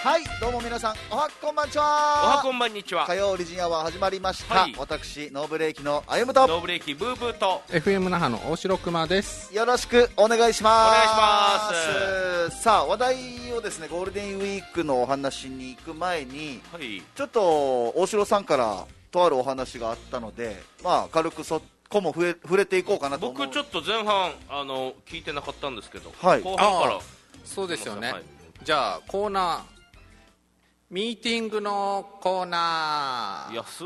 はい、どうも皆さん、おはこんばんちおは。 はこんばんにちは。 火曜オリジンアワー始まりました、 はい、 私ノーブレーキの歩むとノーブレーキブーブーと FM 那覇の大城熊です。 よろしくお願いします。 お願いします。 さあ、話題をですね、ゴールデンウィークのお話に行く前に、 はい、 ちょっと大城さんからとあるお話があったので、まあ軽くそこも触れていこうかなと思う。 僕ちょっと前半聞いてなかったんですけど、 はい、 後半から。 そうですよね、 はい、 じゃあコーナー、ミーティングのコーナー。 安っ、 イ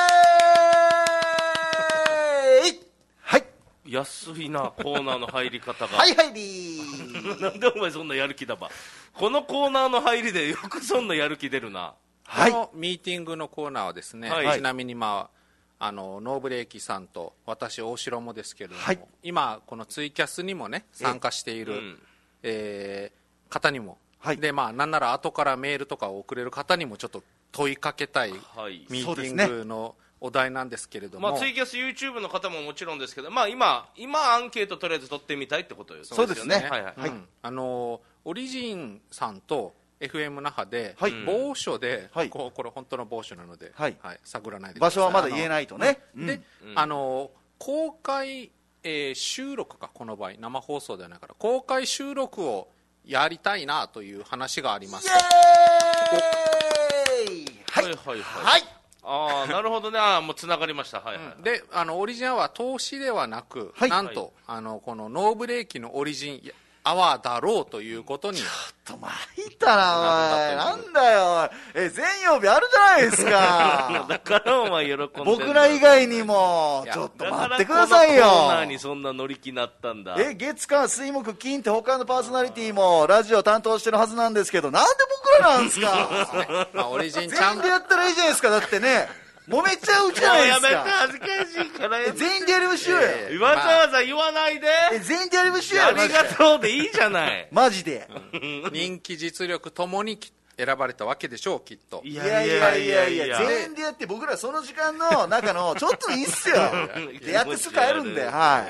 エーイはい、 安いな、コーナーの入り方がはいはいりーなんでお前そんなやる気だば。このコーナーの入りでよくそんなやる気出るな。 はい、 このミーティングのコーナーはですね、 はい、 ちなみにノーブレーキさんと私大城もですけれども、 はい、 今このツイキャスにもね参加している、方にも、 はい、 でなんなら後からメールとかを送れる方にもちょっと問いかけたいミーティングのお題なんですけれども、 ツイキャス YouTube の方ももちろんですけど、今アンケートとりあえず取ってみたいってことですよね。 そうですね、 はいはい、 オリジンさんと FM 那覇で、 はい、 某所で、 はい、 これ本当の某所なので、 はいはい、探らないでください。 場所はまだ言えないとね。 で、公開、収録か、この場合生放送ではないから公開収録をやりたいなという話があります。 イエーイ、はいはいはいはい、 はい、 ああなるほどね。もうつながりました。はいはい、 でオリジンアワー投資ではなく、 はい、 なんと、このノーブレーキのオリジンアワーだろうということに。 ちょっと参ったなお前、なんだよ全曜日あるじゃないですかだからお前喜んでる。 僕ら以外にもちょっと待ってくださいよ。 だからこのコーナーにそんな乗り気になったんだ。 月火水木金って他のパーソナリティもラジオ担当してるはずなんですけど、なんで僕らなんすかオリジンちゃん全員でやったらいいじゃないですか。だってね、揉めちゃうじゃないですか。 やめて、恥ずかしいからやめて。 全員でやりましょうよ。 わざわざ言わないで。 全員でやりましょうよ。 ありがとうでいいじゃないマジで人気実力ともに選ばれたわけでしょう、きっと。 いや全員でやって、僕らその時間の中のちょっといいっすよでやってすぐ帰るんで、はい。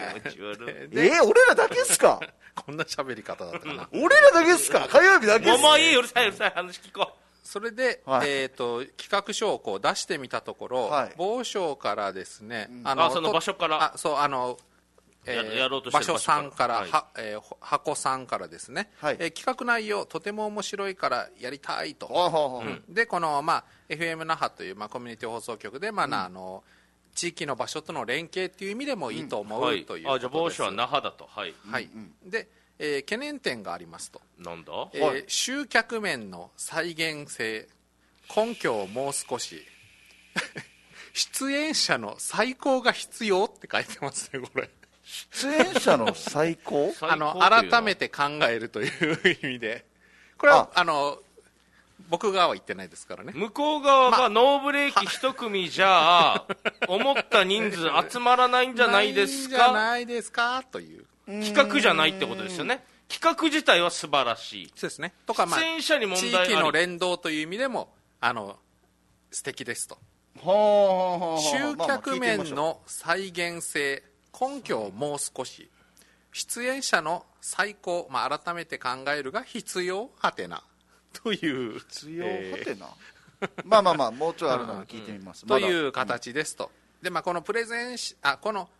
俺らだけっすかこんな喋り方だったかな俺らだけっすか、火曜日だけっす。 もういい、うるさいうるさい、話聞こう。 それで、 はい、 企画書をこう出してみたところ、 はい、 某所からですね、 その場所からやろうとしてる場所さんから、箱さんからですね、 はい、 企画内容とても面白いからやりたいと、でこの、FM 那覇という、コミュニティ放送局で、地域の場所との連携っていう意味でもいいと思う、ということです。 じゃあ某所は那覇だと。はい、 で懸念点がありますと。 なんだ、 集客面の再現性、根拠をもう少し出演者の最高が必要って書いてますね、これ。 出演者の最高改めて考えるという意味で、これは僕側は言ってないですからね。 向こう側がノーブレーキ一組じゃ思った人数集まらないんじゃないですか、 ないんじゃないですかという企画じゃないってことですよね。企画自体は素晴らしい。 そうですね。とか、 出演者に問題あり、 地域の連動という意味でも素敵ですと。集客面の再現性、根拠をもう少し、出演者の最高、改めて考えるが必要はてなという、 必要はてなもうちょいあるのに聞いてみます、 という形ですと。で、このプレゼンこの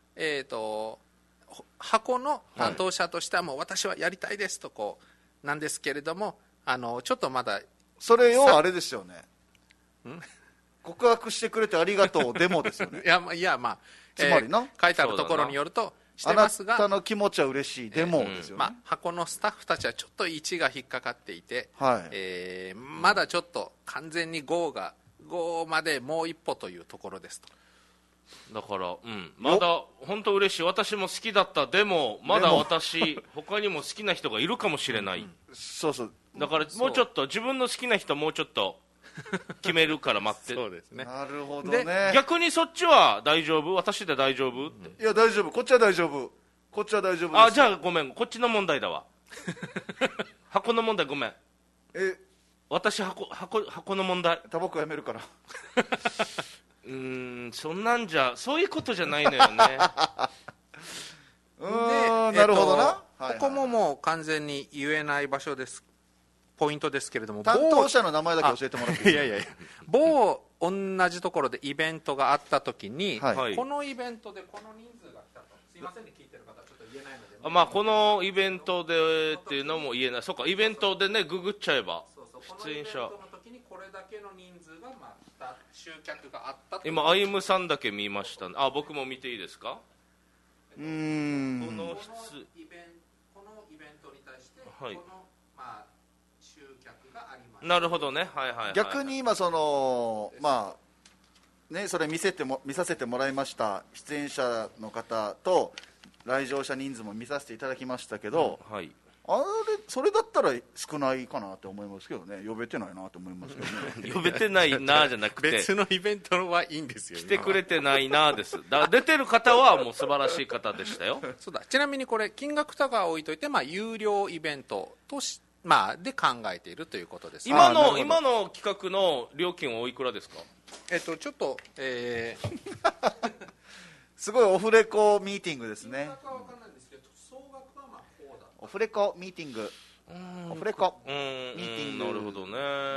箱の担当者としてはもう私はやりたいですとこうなんですけれども、ちょっとまだそれをあれですよね、告白してくれてありがとうデモですよね。 いやつまりな、 書いてあるところによるとしてますが、 あなたの気持ちは嬉しいデモですよね。 箱のスタッフたちはちょっと位置が引っかかっていて、まだちょっと完全に GO までもう一歩というところですと。 だから、まだ本当嬉しい。私も好きだった。でもまだ私他にも好きな人がいるかもしれない、 そうだからもうちょっと自分の好きな人もうちょっと決めるから待ってそうですね。 なるほどね。 逆にそっちは大丈夫、私で大丈夫って、 いや大丈夫、こっちは大丈夫、こっちは大丈夫です。 じゃあごめん、こっちの問題だわ箱の問題ごめん。私箱の問題。 タバコやめるからそんなんじゃ、そういうことじゃないのよねなるほどな、 ここももう完全に言えない場所ですポイントですけれども、 担当者の名前だけ教えてもらっていいですか？ 某同じところでイベントがあった時に、 はい、 このイベントでこの人数が来たと、すいませんね、聞いてる方ちょっと言えないので、 まあ、このイベントでっていうのも言えない。そうか、イベントでね、ググっちゃえば、出演者、 このイベントの時にこれだけの人数がまあ来た、集客があったと。 今歩夢さんだけ見ましたね。あ、僕も見ていいですか？ このイベントに対して、 はい、 この、まあ、集客がありました。 なるほどね、はいはいはい、 逆に今そのまあね、それ見させてもらいました。出演者の方と来場者人数も見させていただきましたけど、 はい、 それだったら少ないかなって思いますけどね。呼べてないなと思いますけどね。 呼べてないなじゃなくて別のイベントはいいんですよ。 来てくれてないなです。出てる方はもう素晴らしい方でしたよ。 そうだ。ちなみにこれ金額とか置いといて、まあ、有料イベントとまあ、で考えているということです。 今の企画の料金はおいくらですか？ ちょっと、 すごいオフレコミーティングですね。 金額は分かんないんですけど、総額はまあこうだ。 オフレコミーティング、オフレコミーティング。 なるほどね。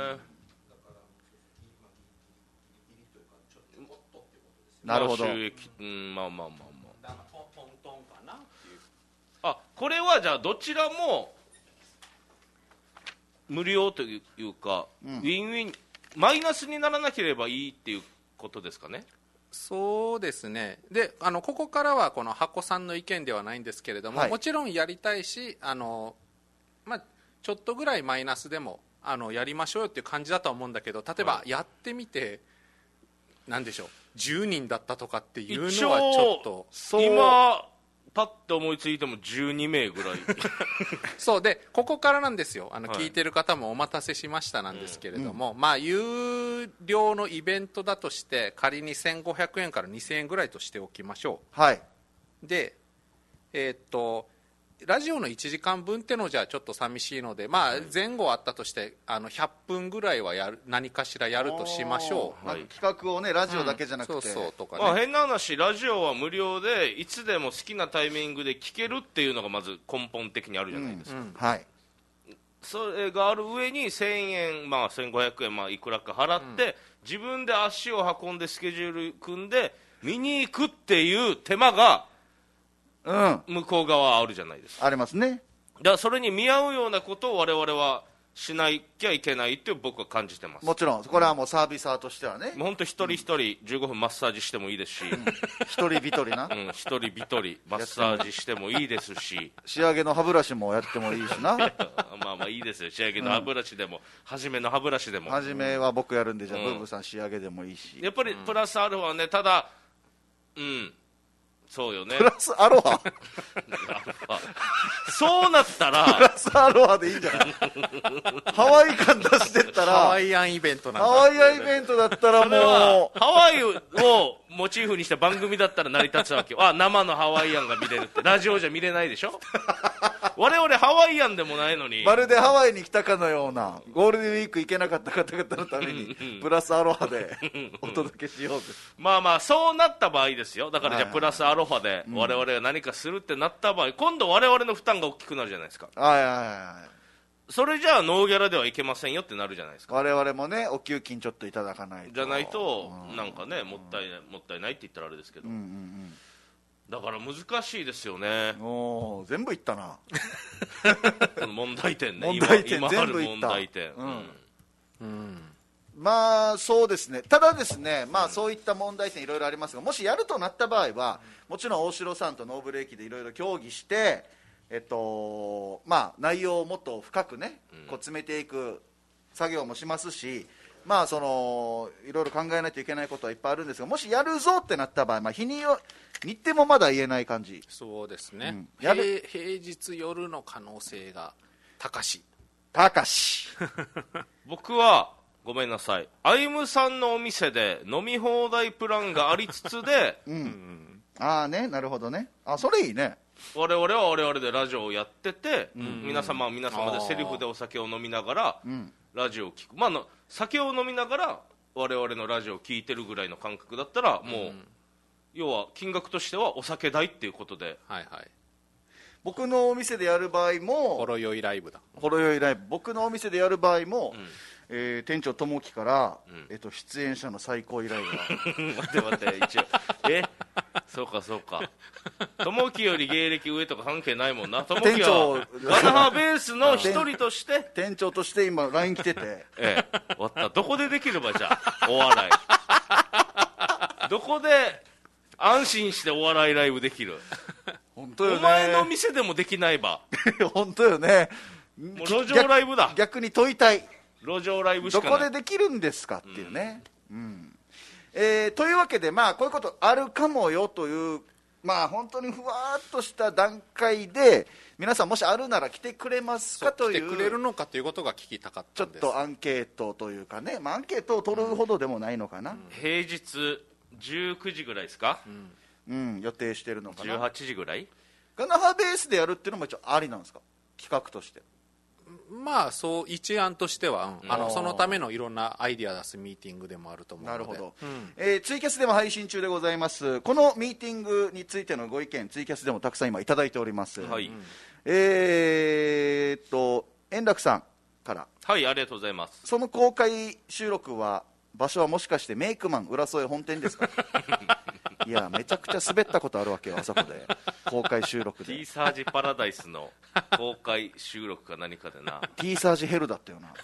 なるほど。 まあ収益、まあまあまあまあ。 だからトントンかなっていう。 あ、これはじゃあどちらも無料というか、ウィンウィン、マイナスにならなければいいっていうことですかね。 そうですね。で、ここからはこの箱さんの意見ではないんですけれども、 はい、 もちろんやりたいし、まあ、ちょっとぐらいマイナスでもやりましょうよっていう感じだとは思うんだけど、例えばやってみて、なんでしょう、10人だったとかっていうのはちょっと今パッと思いついても12名ぐらいそうで、ここからなんですよ。聞いてる方もお待たせしましたなんですけれども、まあ有料のイベントだとして仮に1500円から2000円ぐらいとしておきましょう。はい。 で、ラジオの1時間分ってのじゃちょっと寂しいので、まあ、前後あったとして100分ぐらいは何かしらやるとしましょう。 はい、企画をね、ラジオだけじゃなくて、 そうとかね、 まあ、変な話、ラジオは無料でいつでも好きなタイミングで聞けるっていうのがまず根本的にあるじゃないですか、 はい、 それがある上に1000円、まあ、1500円、まあ、いくらか払って、自分で足を運んでスケジュール組んで見に行くっていう手間が向こう側あるじゃないですか。 ありますね。 だからそれに見合うようなことを我々はしなきゃいけないって僕は感じてます。 もちろんこれはもうサービサーとしてはね、 もう本当一人一人15分マッサージしてもいいですし、 一人一人な、 一人一人マッサージしてもいいですし仕上げの歯ブラシもやってもいいしなまあまあいいですよ、仕上げの歯ブラシでも、初めの歯ブラシでも、 初めは僕やるんで、じゃあブーブーさん仕上げでもいいし、 やっぱりプラスアルファね、ただそうよね、 プラスアロハそうなったらプラスアロハでいいんじゃないハワイ感出してったらハワイアンイベントなんだ。 ハワイアンイベントだったらもうハワイをモチーフにした番組だったら成り立つわけよ。あ、生のハワイアンが見れるって。ラジオじゃ見れないでしょ我々ハワイアンでもないのに、 まるでハワイに来たかのような、ゴールデンウィーク行けなかった方々のためにプラスアロハでお届けしようとまあまあそうなった場合ですよ。だからじゃあプラスアロハで我々が何かするってなった場合、今度我々の負担が大きくなるじゃないですか。 はいはいはい、 それじゃあノーギャラではいけませんよってなるじゃないですか。 我々もね、お給金ちょっといただかないとじゃないと、なんかね、もったいないって言ったらあれですけど、だから難しいですよね。 お全部言ったなこの問題点ね、 問題点今ある全部言った問題点、 まあそうですね、ただですね、まあそういった問題点いろいろありますが、もしやるとなった場合は、もちろん大城さんとノーブレーキでいろいろ協議して、まあ内容をもっと深くね、こう詰めていく作業もしますし、まあそのいろいろ考えないといけないことはいっぱいあるんですが、もしやるぞってなった場合、まあ日程もまだ言えない感じ。 そうですね、 平日夜の可能性が高し僕はごめんなさい、歩夢さんのお店で飲み放題プランがありつつで、 ああね、なるほどね、あそれいいね。 我々は我々でラジオをやってて、皆様は皆様でセリフでお酒を飲みながらラジオを聞く、まあ酒を飲みながら我々のラジオを聞いてるぐらいの感覚だったら、もう要は金額としてはお酒代っていうことで、 僕のお店でやる場合もほろ酔いライブだ。 ほろ酔いライブ、僕のお店でやる場合も、店長友樹から、出演者の最高依頼が待って一応そうか友樹より芸歴上とか関係ないもんな。友樹はガナハベースの一人として店長として今 LINE 来てて終わった。どこでできるばじゃあお笑いどこで安心してお笑いライブできる。 本当よね、 お前の店でもできないば本当よね。 もう路上ライブだ。 逆に問いたい、 路上ライブしかない。 どこでできるんですかっていうね、というわけで、こういうことあるかもよという、本当にふわっとした段階で皆さんもしあるなら来てくれますかという、 来てくれるのかということが聞きたかったんです。 ちょっとアンケートというかね、アンケートを取るほどでもないのかな、 平日19時ぐらいですか、 予定してるのかな。 18時ぐらい。 ガナハベースでやるっていうのも一応ありなんですか、企画として。 そう一案としては、そのためのいろんなアイディア出すミーティングでもあると思うので。 なるほど、ツイキャスでも配信中でございます。このミーティングについてのご意見、ツイキャスでもたくさん今いただいております。 はい、 円楽さんから、 はいありがとうございます。 その公開収録は場所はもしかしてメイクマン浦添本店ですかいやめちゃくちゃ滑ったことあるわけよ、あそこで公開収録で。 T サージパラダイスの公開収録か何かでな T サージヘルだったよな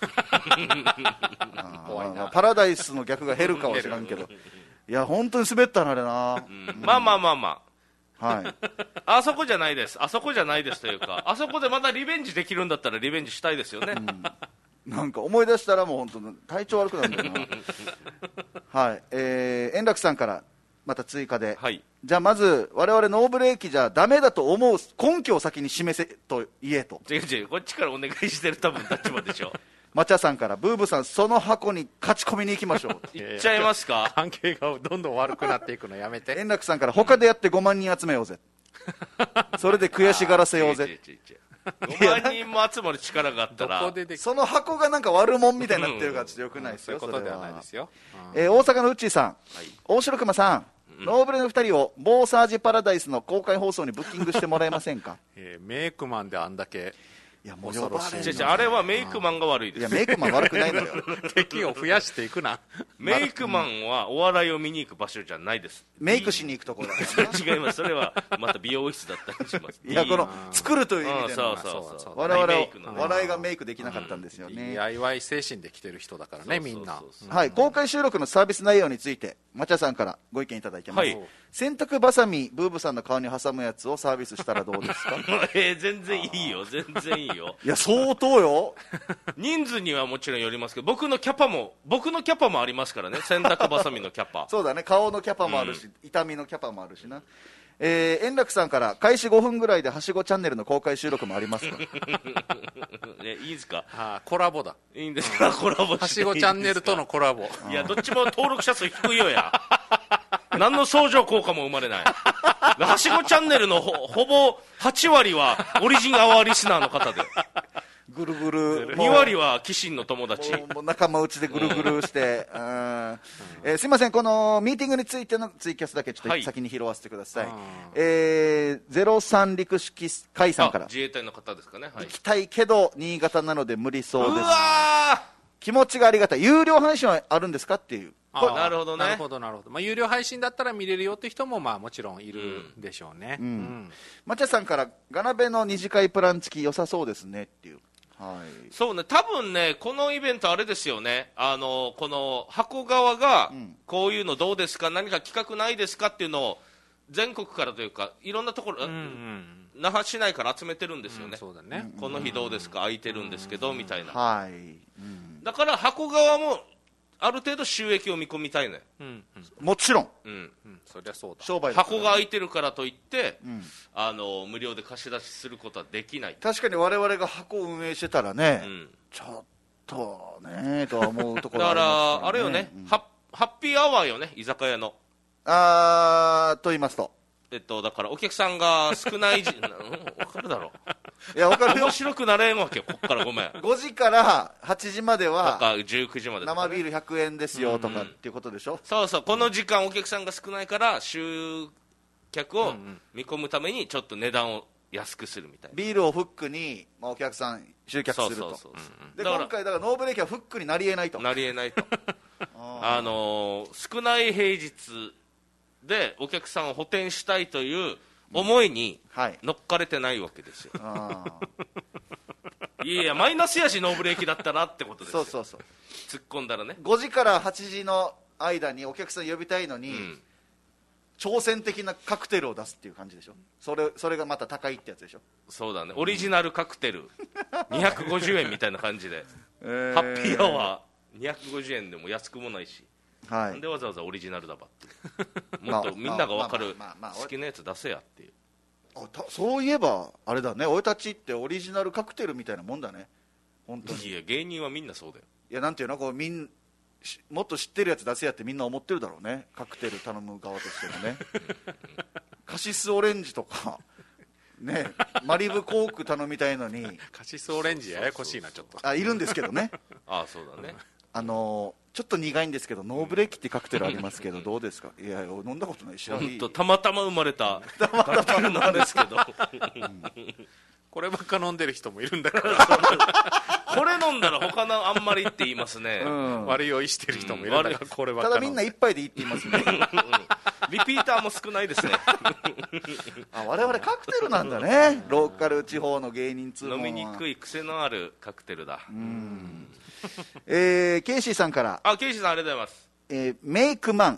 怖いな。 パラダイスの逆がヘルかは知らんけど、いや本当に滑ったなあれな、はい、 あそこじゃないです、あそこじゃないですというか、あそこでまたリベンジできるんだったらリベンジしたいですよね、 なんか思い出したらもう本当体調悪くなるんだよなはい、円楽さんからまた追加で、 はい、 じゃあまず我々ノーブレーキじゃダメだと思う根拠を先に示せと言えと。 違うこっちからお願いしてる多分立場でしょマチャさんから、ブーブさんその箱に勝ち込みに行きましょう行っちゃいますか関係がどんどん悪くなっていくのやめて円楽さんから、他でやって5万人集めようぜそれで悔しがらせようぜ 5万人も集まる力があったらその箱がなんか悪者みたいになってるからちょっとよくないですよ、 そういうことではないですよ。 大阪のうっちーさん、大城熊さん、ノーブレの2人をボーサージパラダイスの公開放送にブッキングしてもらえませんかメイクマンであんだけ、 いやもう呼ばれるあれはメイクマンが悪いです。 いやメイクマン悪くないのよ敵を増やしていくなメイクマンはお笑いを見に行く場所じゃないです。 メイクしに行くところだ違います、それはまた美容室だったりしますいやこの作るという意味でのそう我々は笑いがメイクできなかったんですよね、 DIY 精神で来てる人だからね、みんな。 はい、公開収録のサービス内容についてマチャさんからご意見いただいてます、 はい、 洗濯バサミブーブさんの顔に挟むやつをサービスしたらどうですか全然いいよ、全然いいよいや相当よ人数にはもちろんよりますけど、僕のキャパもありますからね、洗濯バサミのキャパそうだね、顔のキャパもあるし、痛みのキャパもあるしな。円楽さんから、開始5分ぐらいではしごチャンネルの公開収録もありますかいいですか、 コラボだ。 いいんですかコラボしてはしごチャンネルとのコラボ。 いやどっちも登録者数低いよや何の相乗効果も生まれないはしごチャンネルのほぼ8割はオリジンアワーリスナーの方でぐるぐる 2割はキシンの友達、 もう仲間内でぐるぐるしてすいません、このミーティングについてのツイキャスだけちょっと先に拾わせてください、03陸式海さんから、 自衛隊の方ですかね、はい、 行きたいけど新潟なので無理そうです。 うわ気持ちがありがたい。有料配信はあるんですかっていう。 なるほどね。 なるほどなるほど。有料配信だったら見れるよって人ももちろんいるでしょうね。 マチャさんからガナベの二次会プラン付き良さそうですねっていう。はい、 そうね、多分ね、このイベントあれですよね、この箱側がこういうのどうですか、何か企画ないですかっていうのを全国からというかいろんなところ、那覇市内から集めてるんですよね、 そうだね。 この日どうですか、空いてるんですけどみたいな、 はい、 だから箱側もある程度収益を見込みたいね、 もちろん、 そりゃそうだ。 商売箱が空いてるからといって、無料で貸し出しすることはできない。 確かに我々が箱を運営してたらね、ちょっとねとは思うところだかありますらあれよね、ハッピーアワーよね、居酒屋の。 と言いますと、 だからお客さんが少ない分かるだろいや分かるよ面白くなれんわけよ、こっからごめん 5時から8時まではとか19時までとか、 生ビール100円ですよとかっていうことでしょ、 そうそう、この時間お客さんが少ないから集客を見込むためにちょっと値段を安くするみたいな。 ビールをフックに、お客さん集客すると。で今回だからノーブレーキはフックになりえないと。 なりえないと少ない平日でお客さんを補填したいという思いに乗っかれてないわけですよ、いやマイナスやしノーブレーキだったらってことですよ。 そう突っ込んだらね、 5時から8時の間にお客さん呼びたいのに、挑戦的なカクテルを出すっていう感じでしょ。それがまた高いってやつでしょ。 そうだね、オリジナルカクテル250円みたいな感じで、ハッピーアワー250円でも安くもないし、なんでわざわざオリジナルだばっていうもっとみんなが分かる好きなやつ出せやっていう。 そういえばあれだね、俺たちってオリジナルカクテルみたいなもんだね、本当に。 いや芸人はみんなそうだよ。 いやなんていうの、こうもっと知ってるやつ出せやってみんな思ってるだろうね、カクテル頼む側としてもねカシスオレンジとかね、マリブコーク頼みたいのにカシスオレンジややこしいな、ちょっと。 いるんですけどねそうだね、 ちょっと苦いんですけどノーブレーキってカクテルありますけどどうですか。いや飲んだことないし、 本当たまたま生まれたカクテルなんですけどこればっか飲んでる人もいるんだからこれ飲んだら他のあんまりって言いますね、 悪酔いしてる人もいるんだから、こればっかただみんな一杯でいいって言いますねリピーターも少ないですね我々カクテルなんだねローカル地方の芸人通も飲みにくい癖のあるカクテルだ。 ケイシーさんから、 ケイシーさんありがとうございます。 メイクマン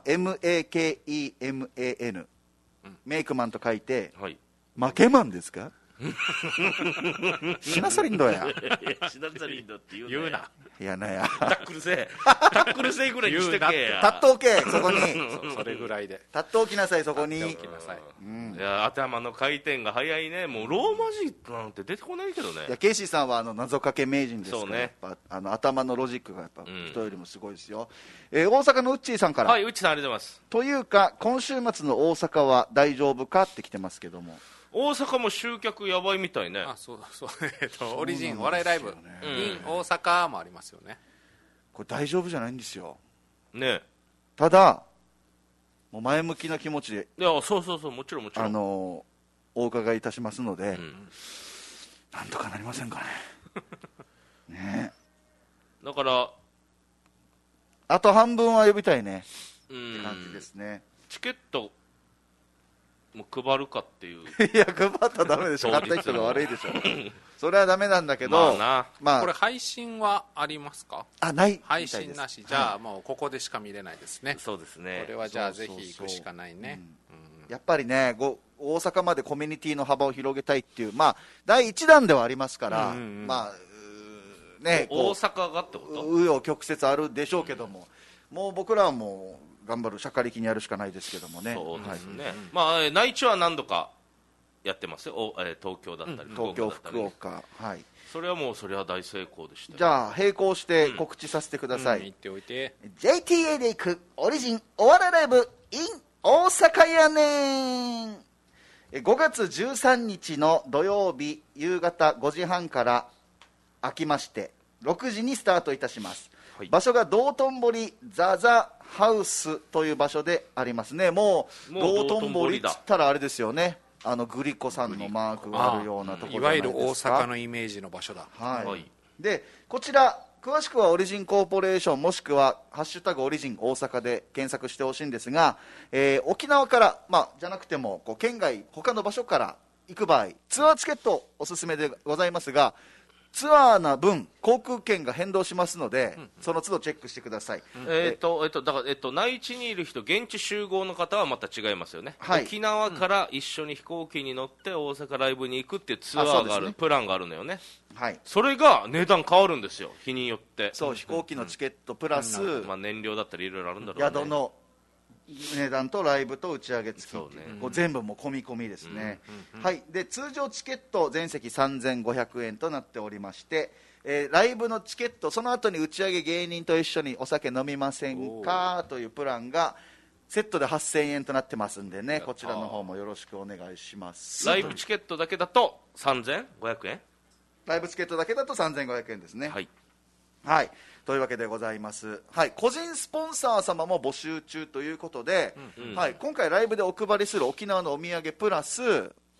MAKEMAN、メイクマンと書いて、負けマンですかシナサリンドやシナサリンドって言うな。 いやなやタックルせいぐらいにしてけや。 立っておけそこにそれぐらいで立っておきなさい、そこに。 いや頭の回転が早いね。もうローマ字なんて出てこないけどね。 いやケイシーさんは謎かけ名人ですから、 そうね、 やっぱ頭のロジックがやっぱ人よりもすごいですよ。大阪のウッチーさんから、 ウッチーさんありがとうございます。 というか今週末の大阪は大丈夫かって来てますけども。 大阪も集客やばいみたいね。 そうオリジンお笑いライブ in 大阪もありますよね。 これ大丈夫じゃないんですよね。 ただもう前向きな気持ちで、 いやそうもちろんお伺いいたしますので、なんとかなりませんかねね。 だからあと半分は呼びたいねって感じですね。 チケットもう配るかっていう。 いや配ったらダメでしょ、買った人が悪いでしょそれはダメなんだけど、 これ配信はありますか。 ない配信なし。じゃあもうここでしか見れないですね。 そうですね。 これはじゃあぜひ行くしかないね。 やっぱりね大阪までコミュニティの幅を広げたいっていう、第1弾ではありますから、ね、 大阪がってこと紆余曲折あるでしょうけども、もう僕らはもう頑張る、しゃかりきにやるしかないですけどもね。 そうですね、内地は何度かやってますよ。東京だったり、 東京、福岡、 それはもうそれは大成功でした。 じゃあ並行して告知させてください。 言っておいて。 JTA で行くオリジンお笑いライブ in 大阪やねん。5月13日の土曜日夕方5時半から空きまして6時にスタートいたします。場所が道頓堀ザザハウスという場所でありますね。もう道頓堀っつったらあれですよね、グリコさんのマークがあるようなところじゃないですか。 いわゆる大阪のイメージの場所だ。 でこちら詳しくはオリジンコーポレーションもしくはハッシュタグオリジン大阪で検索してほしいんですが、沖縄から、じゃなくても県外他の場所から行く場合ツアーチケットおすすめでございますが、ツアーな分航空券が変動しますので、その都度チェックしてください。 だから内地にいる人、現地集合の方はまた違いますよね。沖縄から一緒に飛行機に乗って大阪ライブに行くっていうツアーがある、プランがあるのよね。それが値段変わるんですよ、日によって。 そう、飛行機のチケットプラス、 燃料だったりいろいろあるんだろうね。 宿の値段とライブと打ち上げ付き、全部もう込み込みですね。で通常チケット全席3500円となっておりまして、ライブのチケットその後に打ち上げ芸人と一緒にお酒飲みませんかというプランがセットで8000円となってますんでね、こちらの方もよろしくお願いします。 ライブチケットだけだと3500円、 ライブチケットだけだと3500円ですね。というわけでございます。個人スポンサー様も募集中ということで、今回ライブでお配りする沖縄のお土産プラス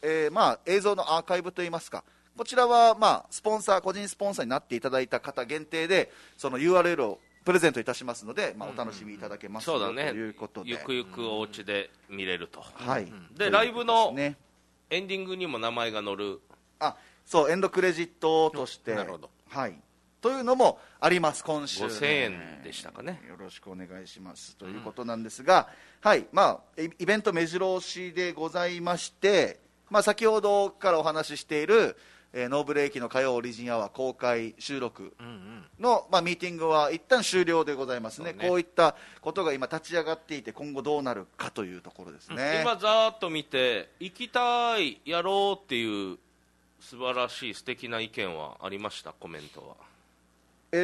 まあ、映像のアーカイブといいますか、こちらは、まあ、スポンサー、個人スポンサーになっていただいた方限定でその URL をプレゼントいたしますので、まあ、お楽しみいただけますよ、 そうだね、 ということで、 ゆくゆくお家で見れると、 はいでライブのね、 エンディングにも名前が載る。 そうエンドクレジットとして、 なるほど、 はい、というのもあります、今週、ね、 5000円でしたかね。 よろしくお願いしますということなんですが、はい、まあ、イベント目白押しでございまして、まあ、先ほどからお話ししている、ノーブレーキの火曜オリジンアワー公開収録の、まあ、ミーティングは一旦終了でございますね。こういったことが今立ち上がっていて、今後どうなるかというところですね。 今ざーっと見て行きたい、やろうっていう素晴らしい素敵な意見はありました？コメントは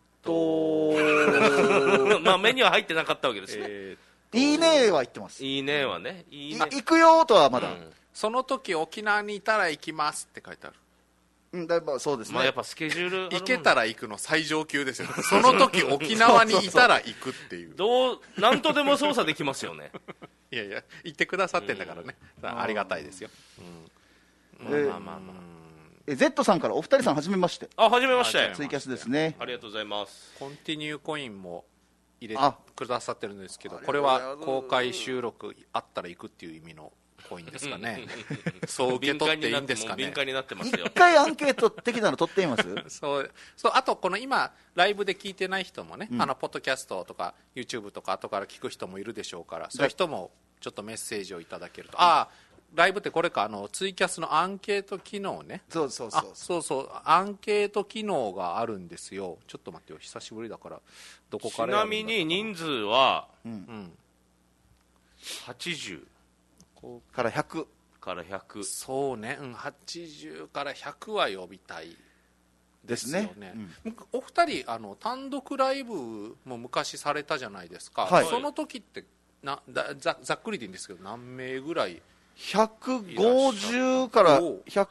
まあ目には入ってなかったわけですね。 いいねは言ってます。 いいねはね、いいね、 行くよとはまだ、 その時沖縄にいたら行きますって書いてある。 だいぶそうですね、 まあ、やっぱスケジュール行けたら行くの最上級ですよその時沖縄にいたら行くっていう何とでも操作できますよねいやいや行ってくださってんだからね、ありがたいですよ、 Z さんからお二人さんはじめまして。 はじめまして。 ツイキャスですね。 ありがとうございます。 コンティニューコインも入れてくださってるんですけど、これは公開収録あったら行くっていう意味のコインですかねそう受け取っていいんですかね。 敏感になってますよ。 一回アンケート的なの取ってみますそうあとこの今ライブで聞いてない人もね、ポッドキャストとか YouTube とか後から聞く人もいるでしょうから、そういう人もちょっとメッセージをいただけると、ライブってこれか、ツイキャスのアンケート機能ね。 そうアンケート機能があるんですよ。ちょっと待ってよ、久しぶりだからどこからやるんだ。 ちなみに人数は、80 から100 から100。 そうね、80から100は呼びたいですよね。お二人単独ライブも昔されたじゃないですか、その時ってざっくりでいいんですけど何名ぐらい 150から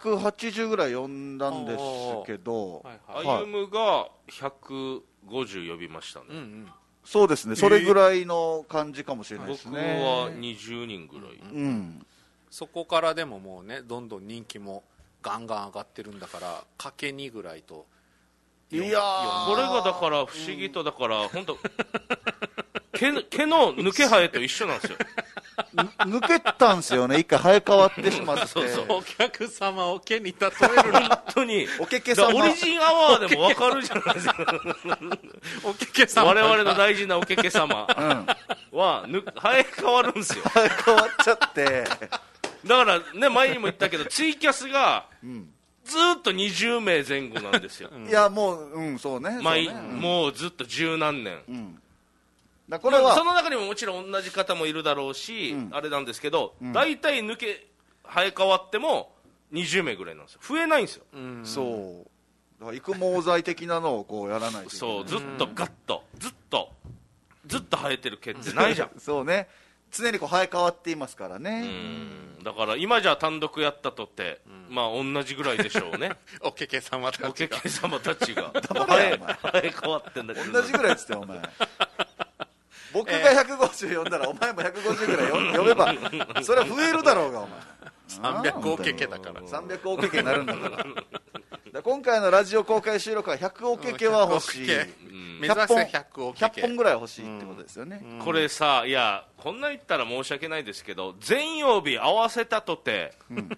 180ぐらい呼んだんですけど、 歩夢が150呼びましたね。 そうですね、それぐらいの感じかもしれないですね。 僕は20人ぐらい、 そこからでももうね、どんどん人気もガンガン上がってるんだからかけ2ぐらいと。 いやこれがだから不思議と、だから本当毛の抜け生えと一緒なんですよ抜けたんですよね、一回生え変わってしまってお客様を毛に例えるな本当におけけ様、 オリジンアワーでも分かるじゃないですかおけけ様、 我々の大事なおけけ様は生え変わるんですよ。 生え変わっちゃってだからね、前にも言ったけどツイキャスがずっと20名前後なんですよ。 いやもう、そうね、 もうずっと十何年、 これはその中にももちろん同じ方もいるだろうし、あれなんですけど、大体生え変わっても20名ぐらいなんですよ。増えないんですよ。 そうだから育毛剤的なのをこうやらないといけない。 そう、ずっとガッとずっと生えてる毛ってないじゃんそうね、常にこう生え変わっていますからね。 だから今じゃ単独やったとって、まあ同じぐらいでしょうねおけけ様たちがおけけ様たちが生え変わってんだけど同じぐらいっつってお前僕が150呼んだらお前も150ぐらい呼べばそれは増えるだろうがお前 300おけけだから 300おけけになるんだから今回のラジオ公開収録は100おけけは欲しい、 目指せ100おけけ 100本ぐらい欲しいってことですよね。 これさ、いやこんな言ったら申し訳ないですけど、全曜日合わせたとて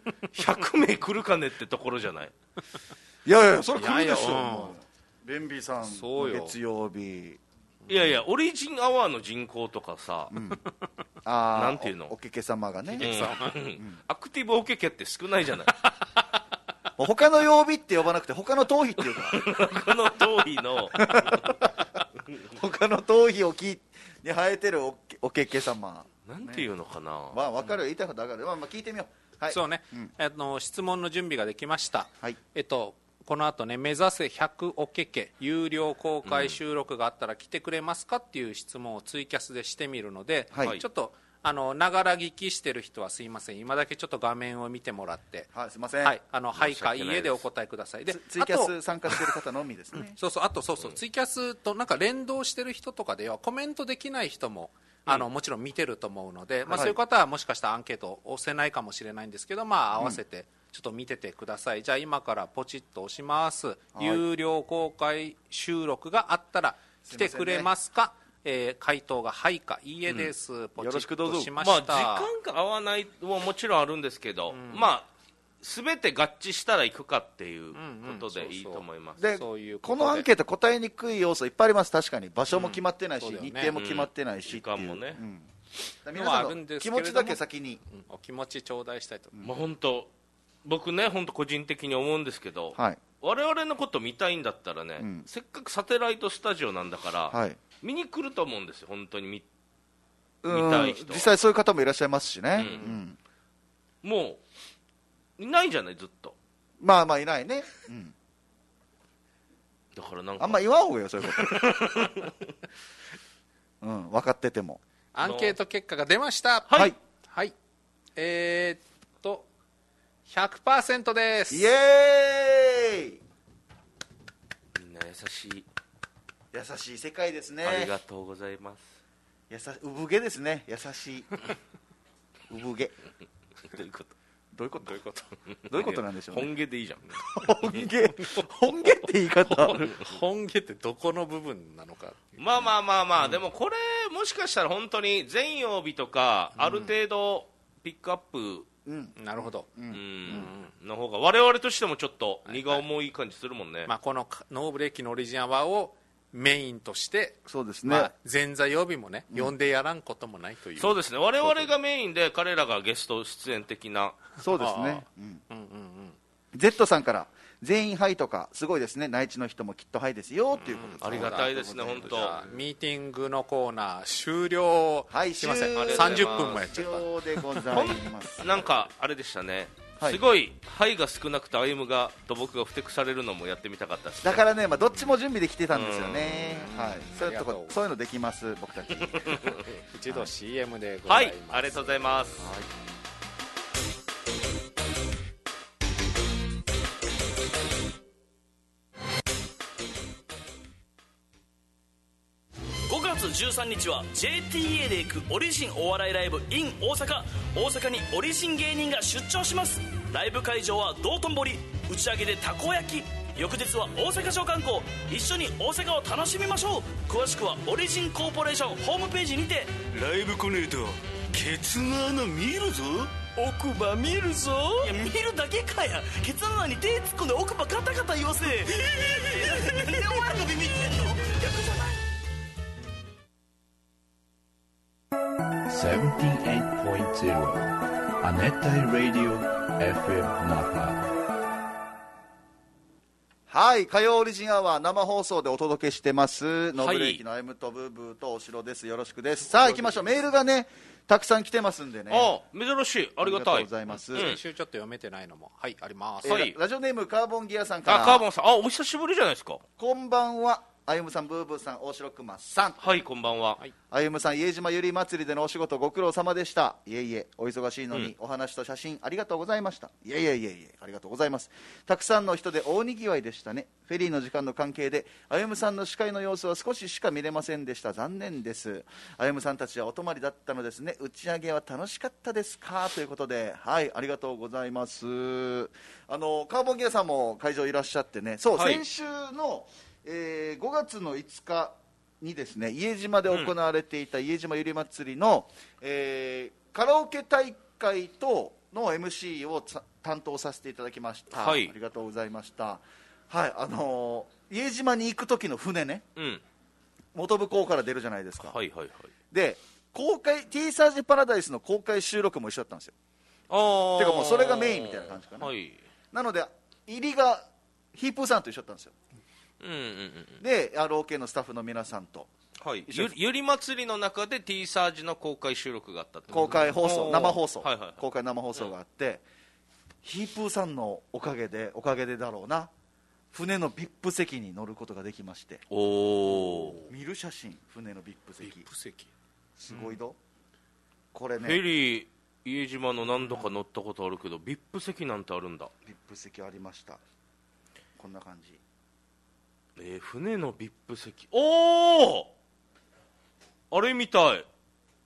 100名来るかねってところじゃない。 いやいやそれ来るでしょ。ベンビーさん月曜日、 いやいやオリジンアワーの人口とかさ、なんていうの、 おけけ様がね、 アクティブおけけって少ないじゃない他の曜日って呼ばなくて他の頭皮っていうか他の頭皮の他の頭皮をに生えてるおけけ様なんていうのかな、 まあ分かる、言いたいこと分かる、まあ聞いてみよう。 そうね、質問の準備ができました。 はい、 この後ね、目指せ100おけけ有料公開収録があったら来てくれますかっていう質問をツイキャスでしてみるので、ちょっとながら聞きしてる人はすいません、今だけちょっと画面を見てもらって、 すいません、 はいかいいえでお答えください。でツイキャス参加してる方のみですねあとツイキャスとなんか連動してる人とかではコメントできない人ももちろん見てると思うので、そういう方はもしかしたらアンケート押せないかもしれないんですけど、合わせてちょっと見ててください。じゃあ今からポチッと押します。有料公開収録があったら来てくれますか？回答がはいかいいえです、ポチッとしました。 時間が合わないはもちろんあるんですけど、全て合致したら行くかっていうことでいいと思います。 でこのアンケート答えにくい要素いっぱいあります。確かに場所も決まってないし、日程も決まってないし、 時間もね、 皆さんの気持ちだけ先にお気持ち頂戴したいと思います。 本当僕ね、本当個人的に思うんですけど、我々のこと見たいんだったらね、せっかくサテライトスタジオなんだから、見に来ると思うんですよ。本当に見たい人、 実際そういう方もいらっしゃいますしね。 もういないじゃない、ずっと。 いないね。 だからなんかあんま言わんほうがよ、そういうこと分かってても。 アンケート結果が出ました。 はい、 100% です。 イエーイ。 みんな優しい世界ですね。 ありがとうございます。 産毛ですね、優しい産毛。 どういうことどういうことなんでしょうね。 本毛でいいじゃん。 本毛って言い方本毛ってどこの部分なのか。 でもこれもしかしたら本当に全曜日とかある程度ピックアップ、 なるほど、 の方が我々としてもちょっと荷が重い感じするもんね。 このノーブレーキのオリジンアワーをメインとして、 そうですね、 前座曜日もね、呼んでやらんこともないという。 そうですね、我々がメインで彼らがゲスト出演的な。 そうですね。Z さんから全員ハイとかすごいですね、内地の人もきっとハイですよっていうことです。 ありがたいですね、本当。 ミーティングのコーナー終了。すいません、30分もやっちゃった。 でございます。 なんかあれでしたね、すごいハイが少なくて歩夢がと僕がふてくされるのもやってみたかったです、ね、 だからね、どっちも準備できてたんですよね。そういうのできます、僕たち。 一度 CM でございます。 ありがとうございます。 5月13日は JTA で行くオリジンお笑いライブ in 大阪にオリジン芸人が出張します。ライブ会場は道頓堀、打ち上げでたこ焼き、翌日は大阪城観光、一緒に大阪を楽しみましょう。詳しくはオリジンコーポレーションホームページにて。 ライブ来ねえとケツの穴見るぞ。 奥歯見るぞ。いや見るだけかや。ケツの穴に手突っ込んで奥歯ガタガタ言わせ。お前らがビビってんの。逆じゃない。 78.0 亜熱帯ラディオ FM 那覇。火曜オリジンアワー生放送でお届けしてます。ノブレーキのアイムとブーブーとおしろです。よろしくです。さあ行きましょう。メールがねたくさん来てますんでね。 珍しい、ありがたい。 ありがとうございます。 先週ちょっと読めてないのもあります。 ラジオネームカーボンギアさんから。 カーボンさん、お久しぶりじゃないですか。 こんばんは。あゆむさん、ブーブーさん、大城くまさん。 こんばんは。 あゆむさん、家島ゆり祭りでのお仕事ご苦労様でした。いえいえ、お忙しいのに、お話と写真ありがとうございました。いえ、ありがとうございます。たくさんの人で大にぎわいでしたね。フェリーの時間の関係で、あゆむさんの司会の様子は少ししか見れませんでした。残念です。あゆむさんたちはお泊まりだったのですね。打ち上げは楽しかったですかということで、ありがとうございます。カーボンギアさんも会場いらっしゃってね。そう、先週の5月の5日にですね、家島で行われていた家島ゆり祭りの、カラオケ大会との MC を担当させていただきました。ありがとうございました。家島に行く時の船ね、本部港から出るじゃないですか。で、公開 T サージパラダイスの公開収録も一緒だったんですよ。てかもうそれがメインみたいな感じかな。なので入りがヒープーさんと一緒だったんですよ。で ROK のスタッフの皆さんと、 ゆり祭りの中で T サージの公開収録があった公開放送、生放送、公開生放送があって、ヒープーさんのおかげでだろうな、船の VIP 席に乗ることができまして、見る写真、船の VIP 席すごいど、これね、 フェリー家島の何度か乗ったことあるけど、VIP 席なんてあるんだ。 VIP 席ありました。こんな感じ。 船の VIP 席、おお、あれみたい。